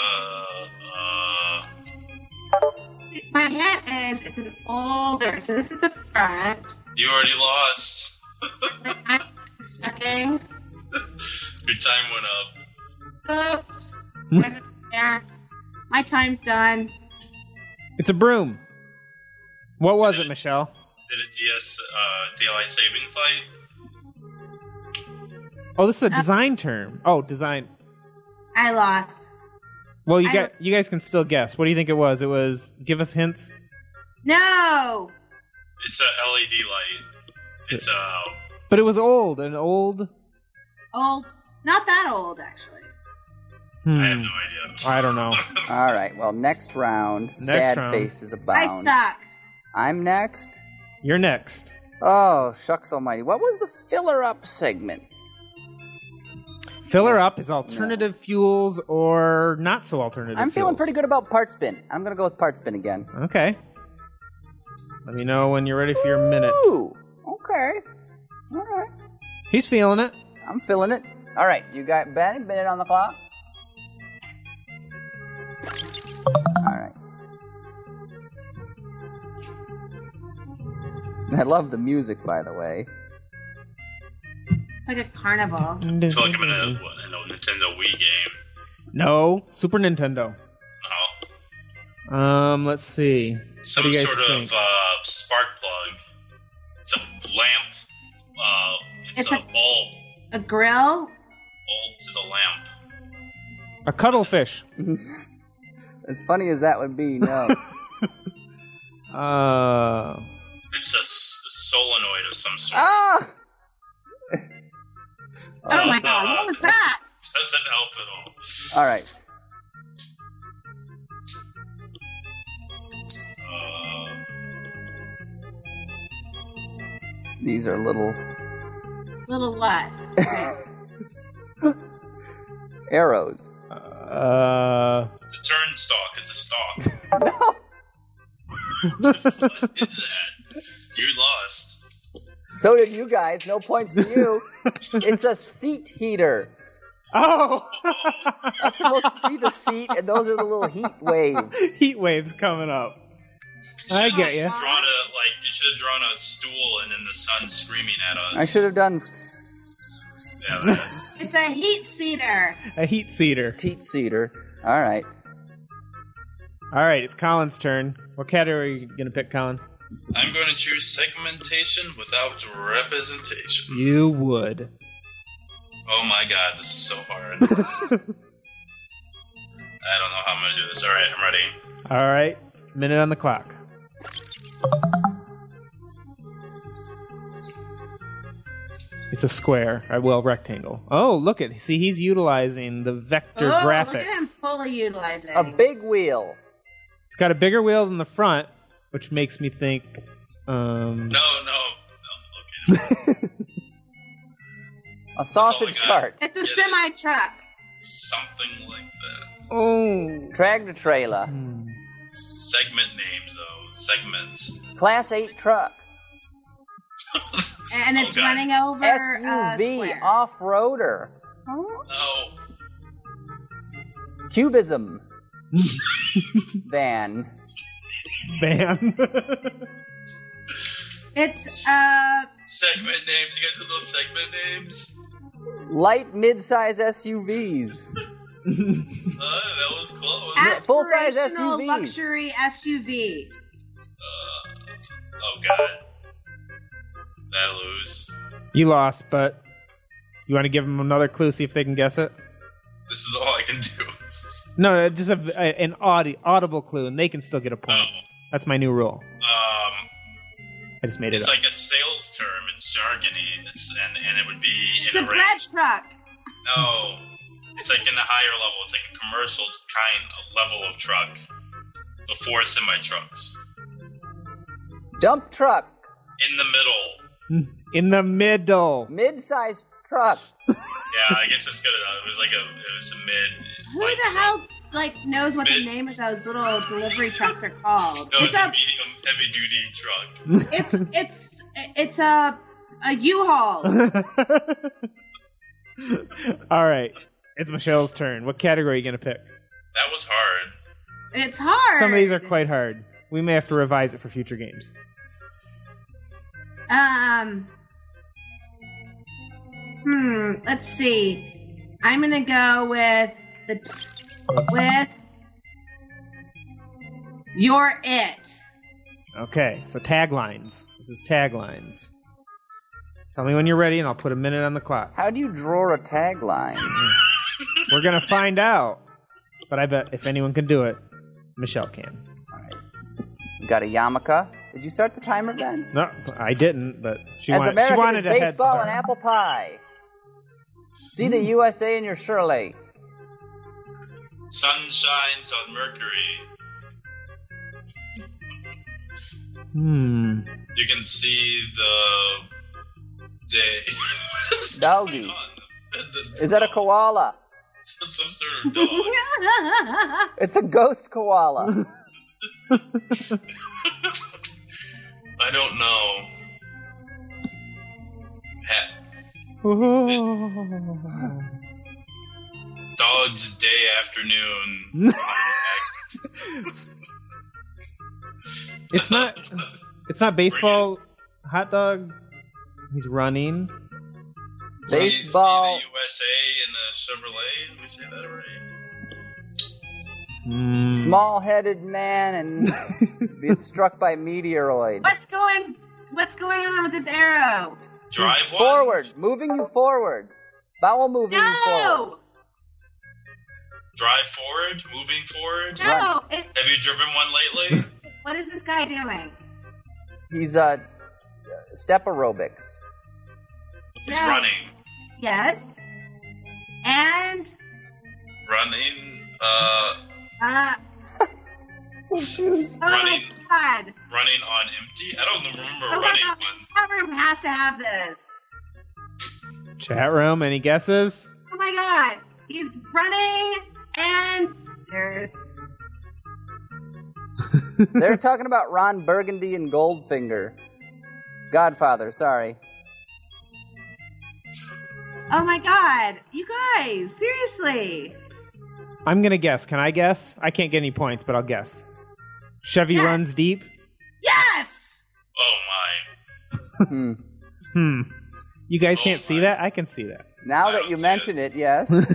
My hint is it's an older. So this is the front. You already lost. I'm sucking. Your time went up. Oops. Where's it there? My time's done. It's a broom. What was it, Michelle? Is it a daylight savings light? Oh, this is a design term. Oh, design. I lost. Well, you guys can still guess. What do you think it was? It was... Give us hints. No! It's a LED light. It's a... But it was old. An old... Old. Not that old, actually. I have no idea. I don't know. All right, well, next round. Sad faces abound. I suck. I'm next. You're next. Oh, shucks almighty. What was the filler-up segment? Filler up is alternative fuels or not so alternative I'm fuels. feeling pretty good about part spin. I'm going to go with part spin again. Okay. Let me know when you're ready for your minute. Ooh, okay. All right. He's feeling it. I'm feeling it. All right, you got Ben, minute on the clock. All right. I love the music, by the way. It's like a carnival. I feel like I'm in a Nintendo Wii game. No, Super Nintendo. Oh. Let's see. Some what do you guys sort think? of spark plug. It's a lamp. It's a bulb. A grill? Bulb to the lamp. A cuttlefish. As funny as that would be, no. It's a solenoid of some sort. Ah! Oh my God, what was that? Doesn't help at all. All right. These are little Little what? arrows. It's a turnstock. It's a stalk. No. What is that? You lost. So did you guys. No points for you. It's a seat heater. Oh! That's supposed to be the seat, and those are the little heat waves. Heat waves coming up. I get you. You should have drawn a stool and then the sun screaming at us. I should have done Yeah, that. It's a heat seater. A heat seater. teat seater. All right. All right, it's Colin's turn. What category are you going to pick, Colin? I'm going to choose segmentation without representation. You would. Oh my God, this is so hard. I don't know how I'm going to do this. All right, I'm ready. All right, minute on the clock. It's a square, rectangle. Oh, look at, see, he's utilizing the vector graphics. Look at him fully utilizing. A big wheel. It's got a bigger wheel than the front, which makes me think. No. Okay. A sausage cart. It's a semi-truck. Something like that. Oh. Tractor trailer. Segment names, though. Segment. Class 8 truck. And it's God. running over SUV off-roader. No. Cubism. Van. It's segment names. You guys have those segment names? Light mid-size SUVs. That was close. Full-size aspirational SUV. luxury SUV. Oh god. I lose. You lost, but you want to give them another clue, see if they can guess it? This is all I can do. No, just an audible clue, and they can still get a point. Oh. That's my new rule. I just made it It's up. like a sales term. It's jargony. And it would be in The a bread range. truck. No. It's like in the higher level. It's like a commercial kind of level of truck before semi-trucks. Dump truck. In the middle. In the middle. Mid-size truck. Yeah, I guess it's good enough. It was a mid. Who the hell knows what the name of those little delivery trucks are called? No, it's a medium heavy duty truck. It's a U-Haul. All right. It's Michelle's turn. What category are you going to pick? That was hard. It's hard. Some of these are quite hard. We may have to revise it for future games. Let's see. I'm gonna go with with You're It. Okay, so taglines. This is taglines. Tell me when you're ready, and I'll put a minute on the clock. How do you draw a tagline? We're going to find out. But I bet if anyone can do it, Michelle can. All right. You got a yarmulke. Did you start the timer, Ben? No, I didn't, but she As wanted American a as head baseball start. and apple pie. See the USA in your Shirley. Sun shines on Mercury. You can see the day. Doggy. Is that a koala? Some sort of dog. It's a ghost koala. I don't know. Dog's Day Afternoon. It's not baseball. Hot dog. He's running. Baseball. See the USA in the Chevrolet. Did we say that right? Small-headed man and being struck by meteoroid. What's going on with this arrow? Drive one. Forward. Moving you forward. Bowel moving you forward. No! Drive forward. Moving forward. No! Have you driven one lately? What is this guy doing? He's step aerobics. He's running. Yes. And Running. Slow shoes. Running. Oh my God. Running on empty. I don't remember Oh my running God. ones. Chat room has to have this. Chat room. Any guesses? Oh my God. He's running and there's They're talking about Ron Burgundy and Goldfinger. Godfather, sorry. oh my God. You guys, seriously. I'm gonna guess. Can I guess? I can't get any points, but I'll guess. Chevy Yeah. runs deep. Yes! Oh my. You guys Oh can't see my. that? I can see that. Now I that don't you see mention it, yes. What's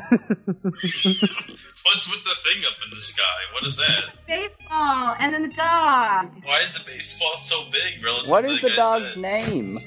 with the thing up in the sky? What is that? Baseball and then the dog. Why is the baseball so big relative What to is the the guy's dog's head? name?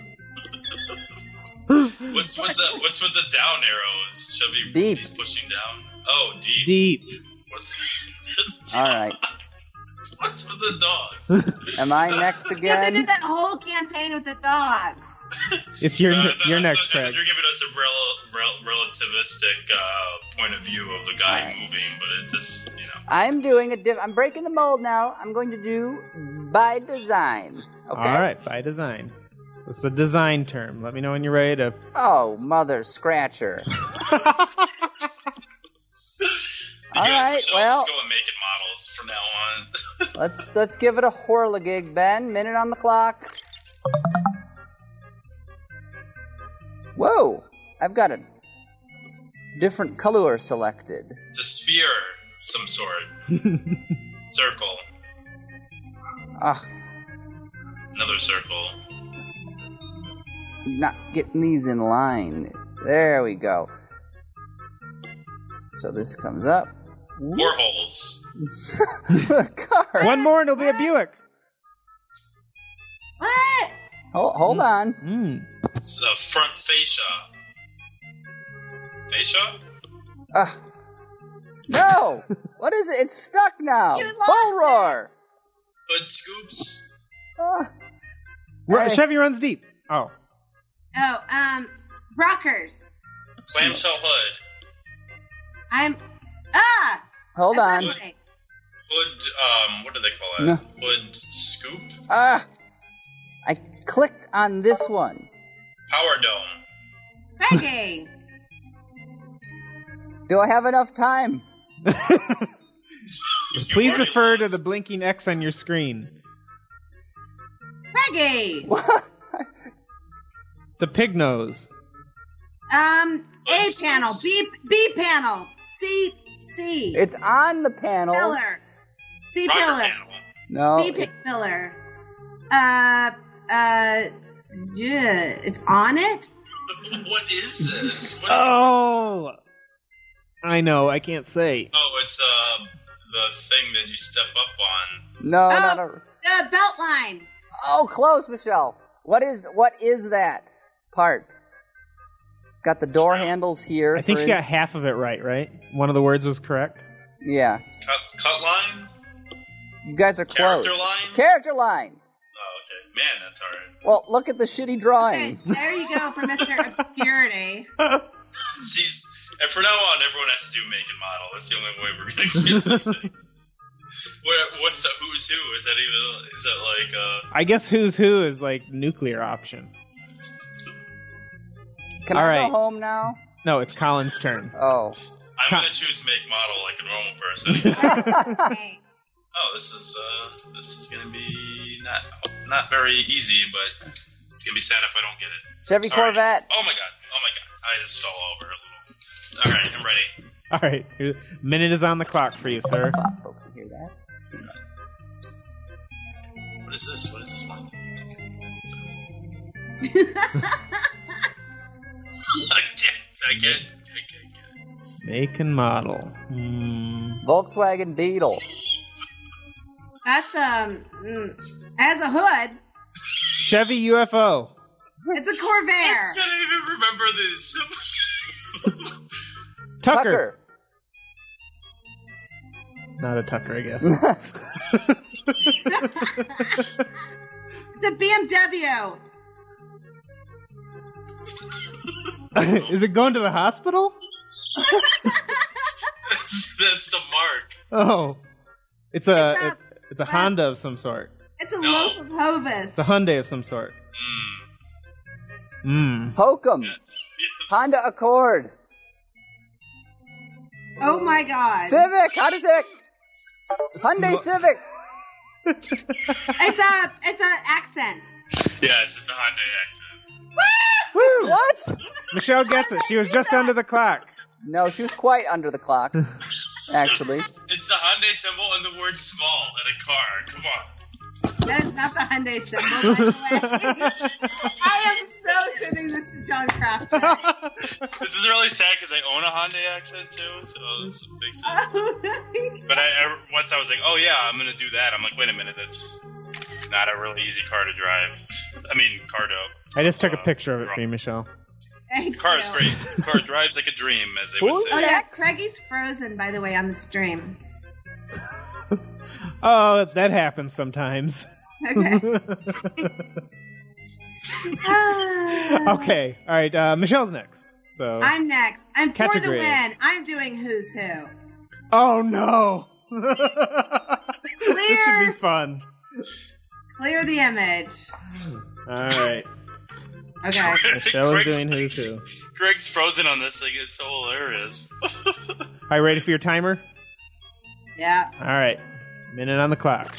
What's with the down arrows? Chevy, Deep. He's pushing down. Oh, deep. Deep. What's All right. What's with the dog? Am I next Because they again? did that whole campaign with the dogs. It's your I your thought next, Craig. You're giving us a relativistic point of view of the guy Right. moving, but it's just, I'm doing I'm breaking the mold now. I'm going to do by design. Okay. All right, by design. So it's a design term. Let me know when you're ready to. Oh, mother scratcher. All right. Michelle, Well, just go and making models from now on. let's give it a whirligig, Ben. Minute on the clock. Whoa! I've got a different color selected. It's a sphere. some sort. Circle. Another circle. Not getting these in line. There we go. So this comes up. 4 holes. Car. One more and it'll be a Buick. What? Hold on. It's a front fascia. Fascia? No! What is it? It's stuck now. You lost Bull roar. Hood scoops. Chevy runs deep. Oh. Rockers. Clamshell hood. Hold on. Hood, what do they call it? No. Hood scoop? I clicked on this one. Power dome. Reggae. Do I have enough time? Please refer to the blinking X on your screen. Reggae. It's a pig nose. A panel. B panel. C. It's on the panel. Pillar. C Rocker pillar. panel. No. B pillar. It's on it? What is this? Oh! I know, I can't say. Oh, it's the thing that you step up on. No, not a... Belt line. Oh, close, Michelle. What is that part? It's got the door handles here. I think she got half of it right? One of the words was correct? Yeah. Cut line? You guys are close. Character line? Character line. Oh, okay. Man, that's hard. Well, look at the shitty drawing. Okay, there you go for Mr. Obscurity. Jeez. And from now on, everyone has to do make and model. That's the only way we're going to get anything. What's the who's who? Is that like I guess who's who is like nuclear option. Can All I right. go home now? No, it's Colin's turn. Oh. I'm going to choose make model like a normal person. Okay. Oh, this is going to be not very easy, but it's going to be sad if I don't get it. Chevy All right. Corvette. Oh my god. I just fell over a little. All right, I'm ready. All right, minute is on the clock for you, sir. Folks, you hear that? See that? What is this? What is this like? Again. Make and model. Volkswagen Beetle. That's as a hood. Chevy UFO. It's a Corvair. I can't even remember this. Tucker. Not a Tucker, I guess. It's a BMW. Is it going to the hospital? That's the mark. Oh, it's a Honda of some sort. It's a loaf of Hovis. It's a Hyundai of some sort. Hokum. Yes. Honda Accord. Oh my god. Civic. How does it? Hyundai Civic. It's a accent. Yes, it's a Hyundai accent. Woo! What? Michelle gets it. She was just under the clock. No, she was quite under the clock. Actually. It's the Hyundai symbol and the word small in a car. Come on. That is not the Hyundai symbol, by the way. I am so sending this to John Kraft. This is really sad because I own a Hyundai accent too, so this is a big sad. But once I was like, oh yeah, I'm going to do that. I'm like, wait a minute, that's not a really easy car to drive. I mean, car to... I just took a picture of it for you, Michelle. Car is great. Car drives like a dream, as they would say. Oh yeah, Craigie's frozen, by the way, on the stream. Oh, that happens sometimes. Okay. Okay, all right. Michelle's next. So I'm next. And for the Category. win, I'm doing Who's Who. Oh no! Clear. This should be fun. Clear the image. All right. Okay. Michelle is doing Who's Who. Greg's frozen on this thing. It's so hilarious. Are you ready for your timer? Yeah. All right. Minute on the clock.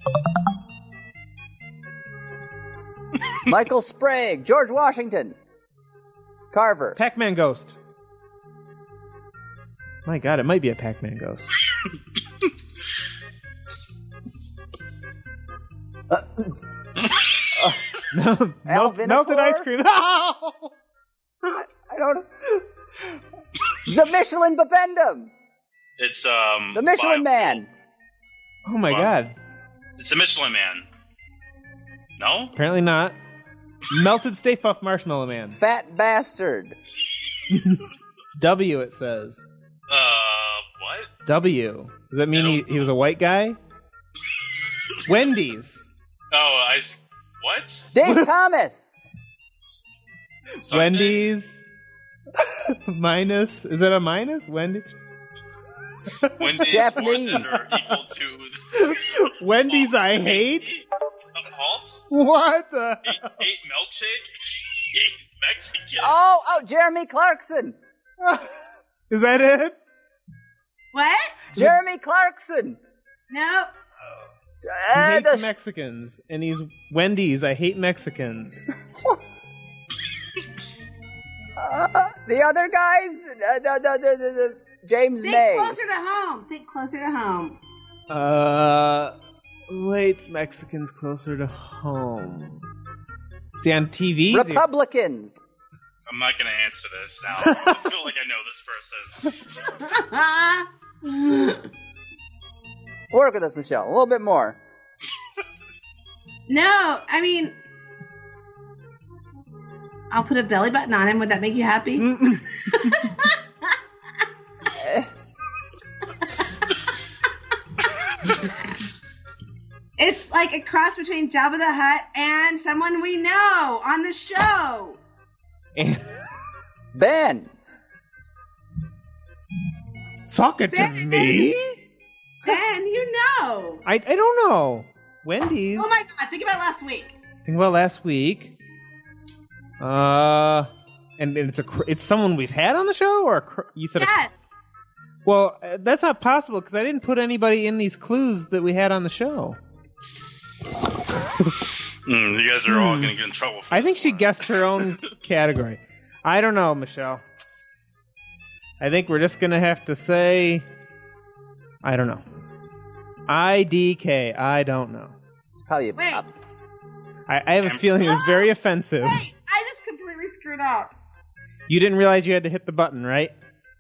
Michael Sprague. George Washington. Carver. Pac-Man Ghost. My God, it might be a Pac-Man ghost. Melted ice cream. I don't. The Michelin Bibendum. It's the Michelin Man. Oh my God! It's the Michelin Man. No, apparently not. Melted Stay Puft Marshmallow Man. Fat bastard. W. It says. What? W. Does that mean he was a white guy? Wendy's. Oh, what? Dave Thomas. Wendy's. Minus. Is that a minus? Wendy's. Wendy's Japanese. Equal to Wendy's I hate. Halt? What the? Hate milkshake? Hate Mexican? Oh, Jeremy Clarkson. Is that it? What? Jeremy Clarkson. Nope. He hates Mexicans, and he's Wendy's. I hate Mexicans. The other guys, the James May. Think closer to home. Who hates Mexicans closer to home? See, on TV? Republicans. I'm not going to answer this now. I feel like I know this person. Work with us, Michelle. A little bit more. No, I mean, I'll put a belly button on him. Would that make you happy? It's like a cross between Jabba the Hutt and someone we know on the show. Ben. Talk it to me? Ben, you know. I don't know. Wendy's. Oh my God, think about last week. Think about last week. And it's someone we've had on the show, or you said? Yes. Well, that's not possible because I didn't put anybody in these clues that we had on the show. You guys are all going to get in trouble for I this think she one. guessed her own category. I don't know, Michelle. I think we're just going to have to say, I don't know. IDK. I don't know. It's probably Wait. I have a feeling it was very offensive. Wait, I just completely screwed up. You didn't realize you had to hit the button, right?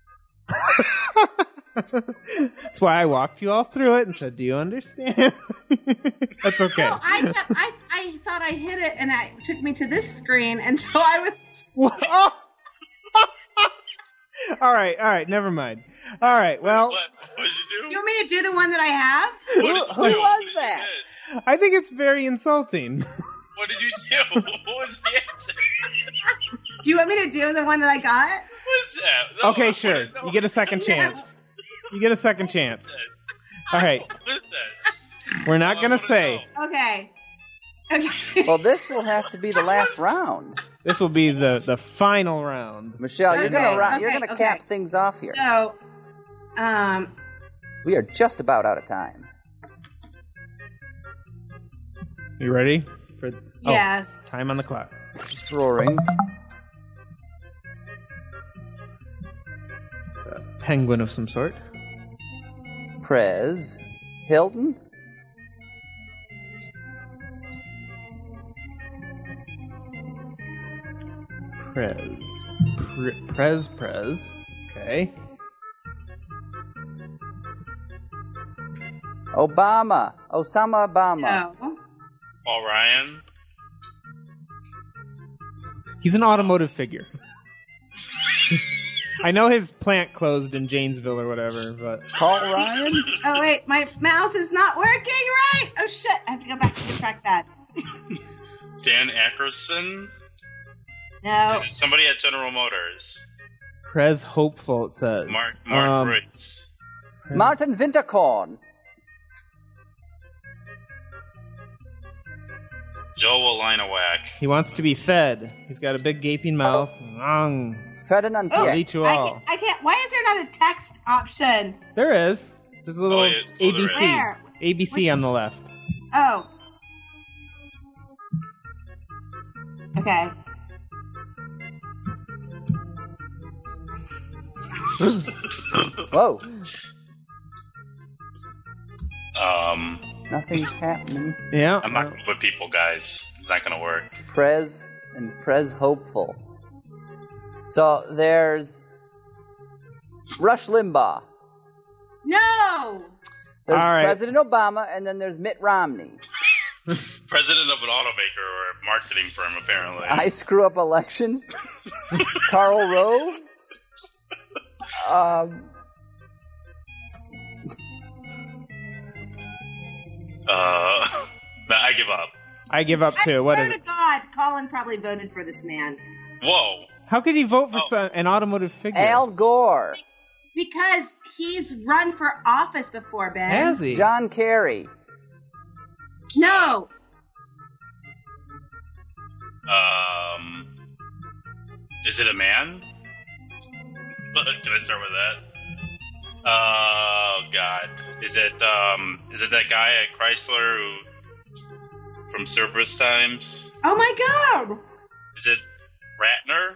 That's why I walked you all through it and said, "Do you understand?" That's okay. No, I thought I hit it, and it took me to this screen, and so I was. Oh! All right. Never mind. All right. Well, What did you do? Do you want me to do the one that I have? Who was that? I think it's very insulting. What did you do? What was the answer? Do you want me to do the one that I got? What was that? No, Okay, sure. You get a second chance. You get a second chance. All right. What is that? We're not going to say. Okay. Well, this will have to be the last round. This will be the final round. Michelle, you're Okay, gonna cap things off here. So, So we are just about out of time. You ready? yes. Time on the clock. Just roaring. It's a penguin of some sort. Prez. Hilton. Prez. Okay. Osama Obama. No. Paul Ryan. He's an automotive figure. I know his plant closed in Janesville or whatever, but Paul Ryan? Oh, wait. My mouse is not working right. Oh, shit. I have to go back to the trackpad. Dan Akerson. No. Is it somebody at General Motors? Prez Hopeful, it says. Mark Ritz. Martin Winterkorn. Joel Linawak. He wants to be fed. He's got a big gaping mouth. Ferdinand I'll Piech. eat you all. I can't. Why is there not a text option? There is. There's a little yeah. Oh, there is. ABC. Where? ABC on the left. Oh. Okay. Whoa. Nothing's happening. Yeah. I'm not with people, guys. It's not going to work. Prez and Prez Hopeful. So there's Rush Limbaugh. No! There's All right. President Obama, and then there's Mitt Romney. President of an automaker or a marketing firm, apparently. I screw up elections. Karl Rove. I give up. I give up too. What I is swear it? to God, Colin probably voted for this man. Whoa. How could he vote for an automotive figure? Al Gore. Because he's run for office before, Ben. Has he? John Kerry. No. Is it a man? Can I start with that? Oh God! Is it that guy at Chrysler who from Cerberus times? Oh my God! Is it Ratner?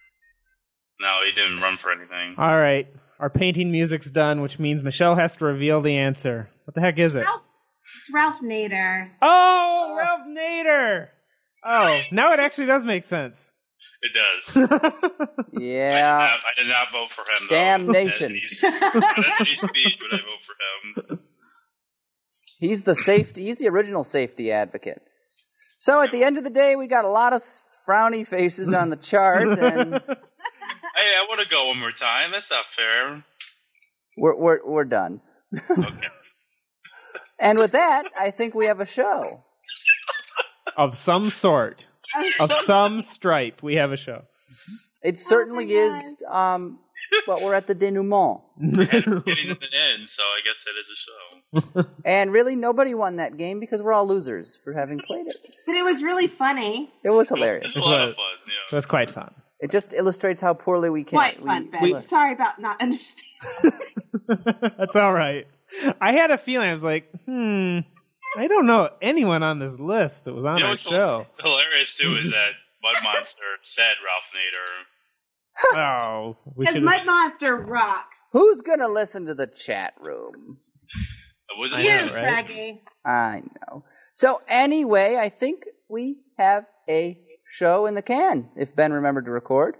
No, he didn't run for anything. All right. Our painting music's done, which means Michelle has to reveal the answer. What the heck is it? It's Ralph Nader. Oh, Ralph Nader! Oh, now it actually does make sense. It does. Yeah. I did not vote for him, though. Damnation. At any speed would I vote for him. He's the original safety advocate. So at the end of the day, we got a lot of frowny faces on the chart, and Hey, I want to go one more time. That's not fair. we're done. Okay. And with that, I think we have a show. Of some sort. Of some stripe, we have a show. It certainly is, but we're at the denouement. Getting to the end, so I guess it is a show. And really, nobody won that game because we're all losers for having played it. But it was really funny. It was hilarious. It's a lot of fun, yeah. It was quite fun. It just illustrates how poorly we can. Quite fun, Ben. Sorry about not understanding. That's all right. I had a feeling. I was like, I don't know anyone on this list that was on our what's show. hilarious, too, is that Mud Monster said Ralph Nader. Oh, we Because should Mud Monster rocks. Who's going to listen to the chat room? Was You, it right? Craggy. I know. So anyway, I think we have a show in the can, if Ben remembered to record.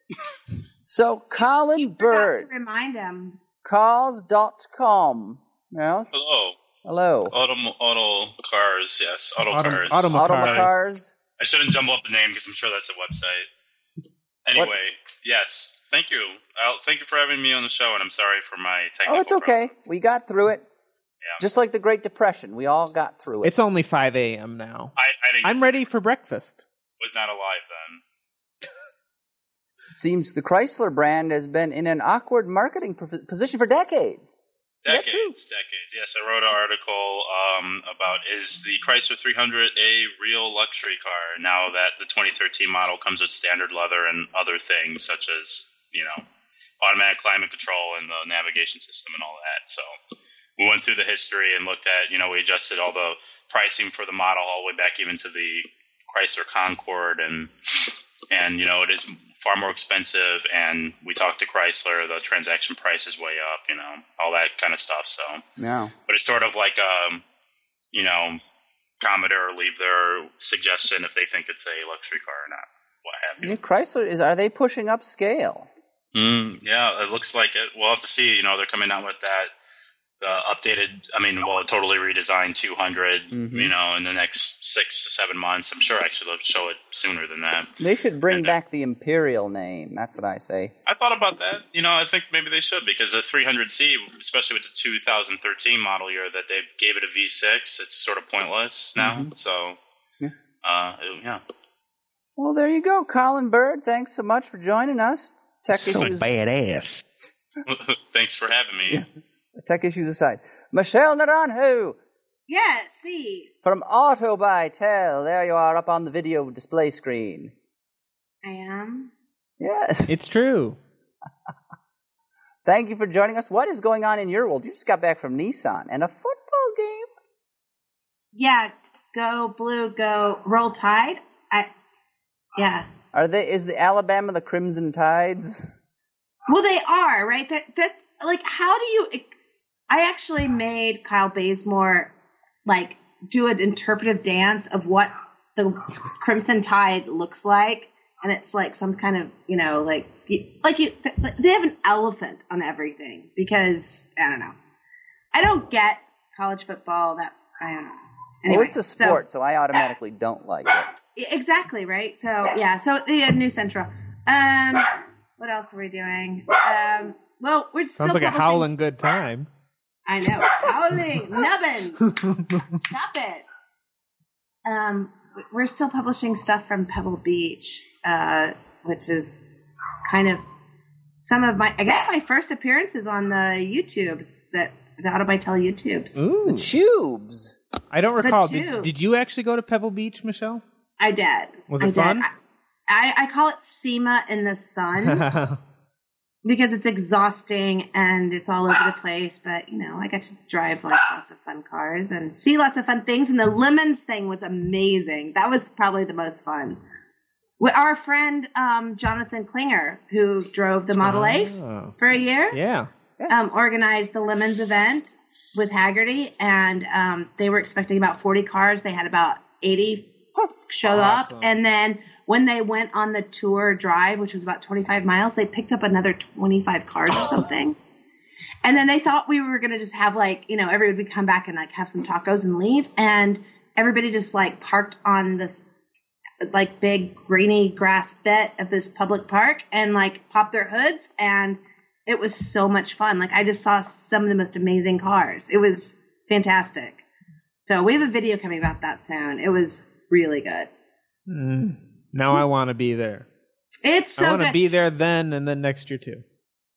So Colin Bird, Forgot to remind him. Cars.com. No? Hello. Hello. Auto cars, yes. Auto cars. Automacars. I shouldn't jumble up the name because I'm sure that's a website. Anyway, yes. Thank you. Thank you for having me on the show, and I'm sorry for my technical Oh, it's okay. problems. We got through it. Yeah. Just like the Great Depression. We all got through it. It's only 5 a.m. now. I didn't I'm ready for breakfast. was not alive then. Seems the Chrysler brand has been in an awkward marketing position for decades. Decades. Yes, I wrote an article about is the Chrysler 300 a real luxury car now that the 2013 model comes with standard leather and other things such as, automatic climate control and the navigation system and all that. So we went through the history and looked at, we adjusted all the pricing for the model all the way back even to the Chrysler Concorde and it is far more expensive, and we talked to Chrysler, the transaction price is way up, all that kind of stuff. So, Yeah. but it's sort of like, Commodore leave their suggestion if they think it's a luxury car or not, what have you. Yeah, Chrysler are they pushing up scale? Yeah, it looks like it. We'll have to see. They're coming out with that updated. Totally redesigned 200. In the next 6 to 7 months. I'm sure actually they'll show it sooner than that. They should bring back the Imperial name. That's what I say. I thought about that. I think maybe they should because the 300C, especially with the 2013 model year, that they gave it a V6. It's sort of pointless now. So, yeah. Well, there you go, Colin Bird. Thanks so much for joining us. Tech issues. Badass. Thanks for having me. Yeah. Tech issues aside. Michelle Naranjo Yeah, see. from Auto by Tel. There you are up on the video display screen. I am. Yes. It's true. Thank you for joining us. What is going on in your world? You just got back from Nissan and a football game. Yeah, go blue, go roll tide. Yeah. Is the Alabama the Crimson Tides? Well, they are, right? like, how do you? I actually made Kyle Bazemore like do an interpretive dance of what the Crimson Tide looks like, and it's like some kind of they have an elephant on everything because I don't know. I don't get college football. That I don't know. Anyway, well, it's a sport, so I automatically don't like it. Exactly right. So yeah. So the New Central. What else are we doing? Well, we're still sounds like a howling good time. I know, howling nubbin. Stop it. We're still publishing stuff from Pebble Beach, which is kind of some of my first appearances on the YouTubes the Autobytel YouTubes. Ooh. The tubes. I don't recall. Did you actually go to Pebble Beach, Michelle? I did. Was it fun? I call it SEMA in the sun because it's exhausting and it's all over the place. But, I got to drive like lots of fun cars and see lots of fun things. And the lemons thing was amazing. That was probably the most fun. Our friend Jonathan Klinger, who drove the Model A for a year, organized the Lemons event with Haggerty. And they were expecting about 40 cars. They had about 80 show up. And then when they went on the tour drive, which was about 25 miles, they picked up another 25 cars or something. And then they thought we were going to just have everybody would come back and have some tacos and leave. And everybody just parked on this big greeny grass bit of this public park and popped their hoods. And it was so much fun. I just saw some of the most amazing cars. It was fantastic. So we have a video coming about that soon. It was really good. Now I want to be there. It's so good. I want to be there then and then next year too.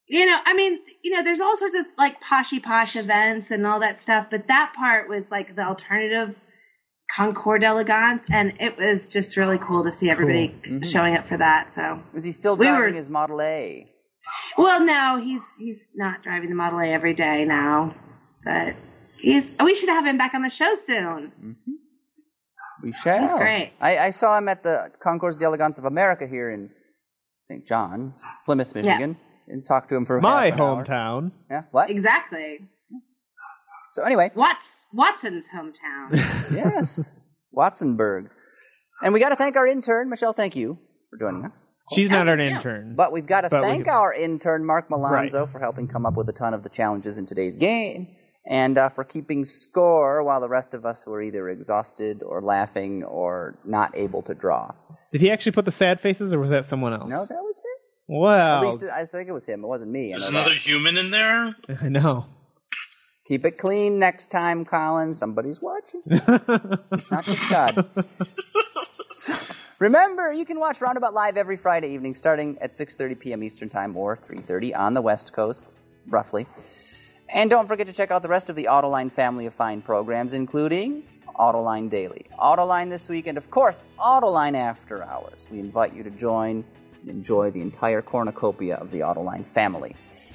There's all sorts of posh events and all that stuff, but that part was the alternative Concours d'Elegance, and it was just really cool to see everybody showing up for that. So is he still driving his Model A? Well, no, he's not driving the Model A every day now, but we should have him back on the show soon. Mm-hmm. We shall. He's great. I saw him at the Concours d'Elegance of America here in St. John's, Plymouth, Michigan, and talked to him for my half an hour. hometown. Yeah, what? Exactly. So anyway. Watson's hometown. Yes, Watsonburg. And we got to thank our intern, Michelle, thank you for joining us. She's not an intern. But we've got to thank our intern, Mark Malonzo, for helping come up with a ton of the challenges in today's game. And for keeping score while the rest of us were either exhausted or laughing or not able to draw. Did he actually put the sad faces, or was that someone else? No, that was him. Well, at least I think it was him. It wasn't me. There's another human in there? I know. Keep it clean next time, Colin. Somebody's watching. It's not just God. So, remember, you can watch Roundabout Live every Friday evening starting at 6:30 p.m. Eastern Time or 3:30 on the West Coast, roughly. And don't forget to check out the rest of the Autoline family of fine programs, including Autoline Daily, Autoline This Week, and of course, Autoline After Hours. We invite you to join and enjoy the entire cornucopia of the Autoline family.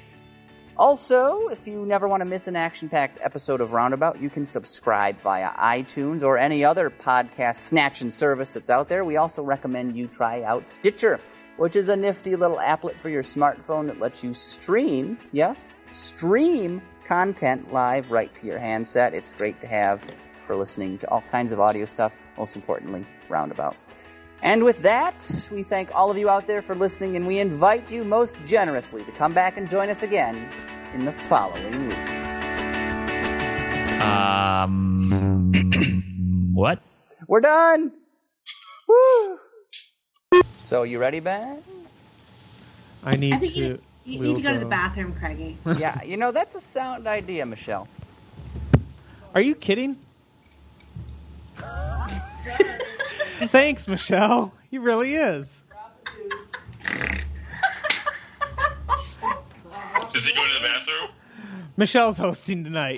Also, if you never want to miss an action-packed episode of Roundabout, you can subscribe via iTunes or any other podcast snatching service that's out there. We also recommend you try out Stitcher, which is a nifty little applet for your smartphone that lets you stream content live right to your handset. It's great to have for listening to all kinds of audio stuff, most importantly, Roundabout. And with that, we thank all of you out there for listening, and we invite you most generously to come back and join us again in the following week. What? We're done! Woo! So, you ready, Ben? I think you need to go to the bathroom, Craigie. Yeah, that's a sound idea, Michelle. Are you kidding? Thanks, Michelle. He really is. Is he going to the bathroom? Michelle's hosting tonight.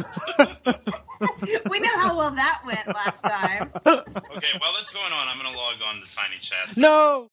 We know how well that went last time. Okay, while that's going on, I'm going to log on to Tiny Chat. No!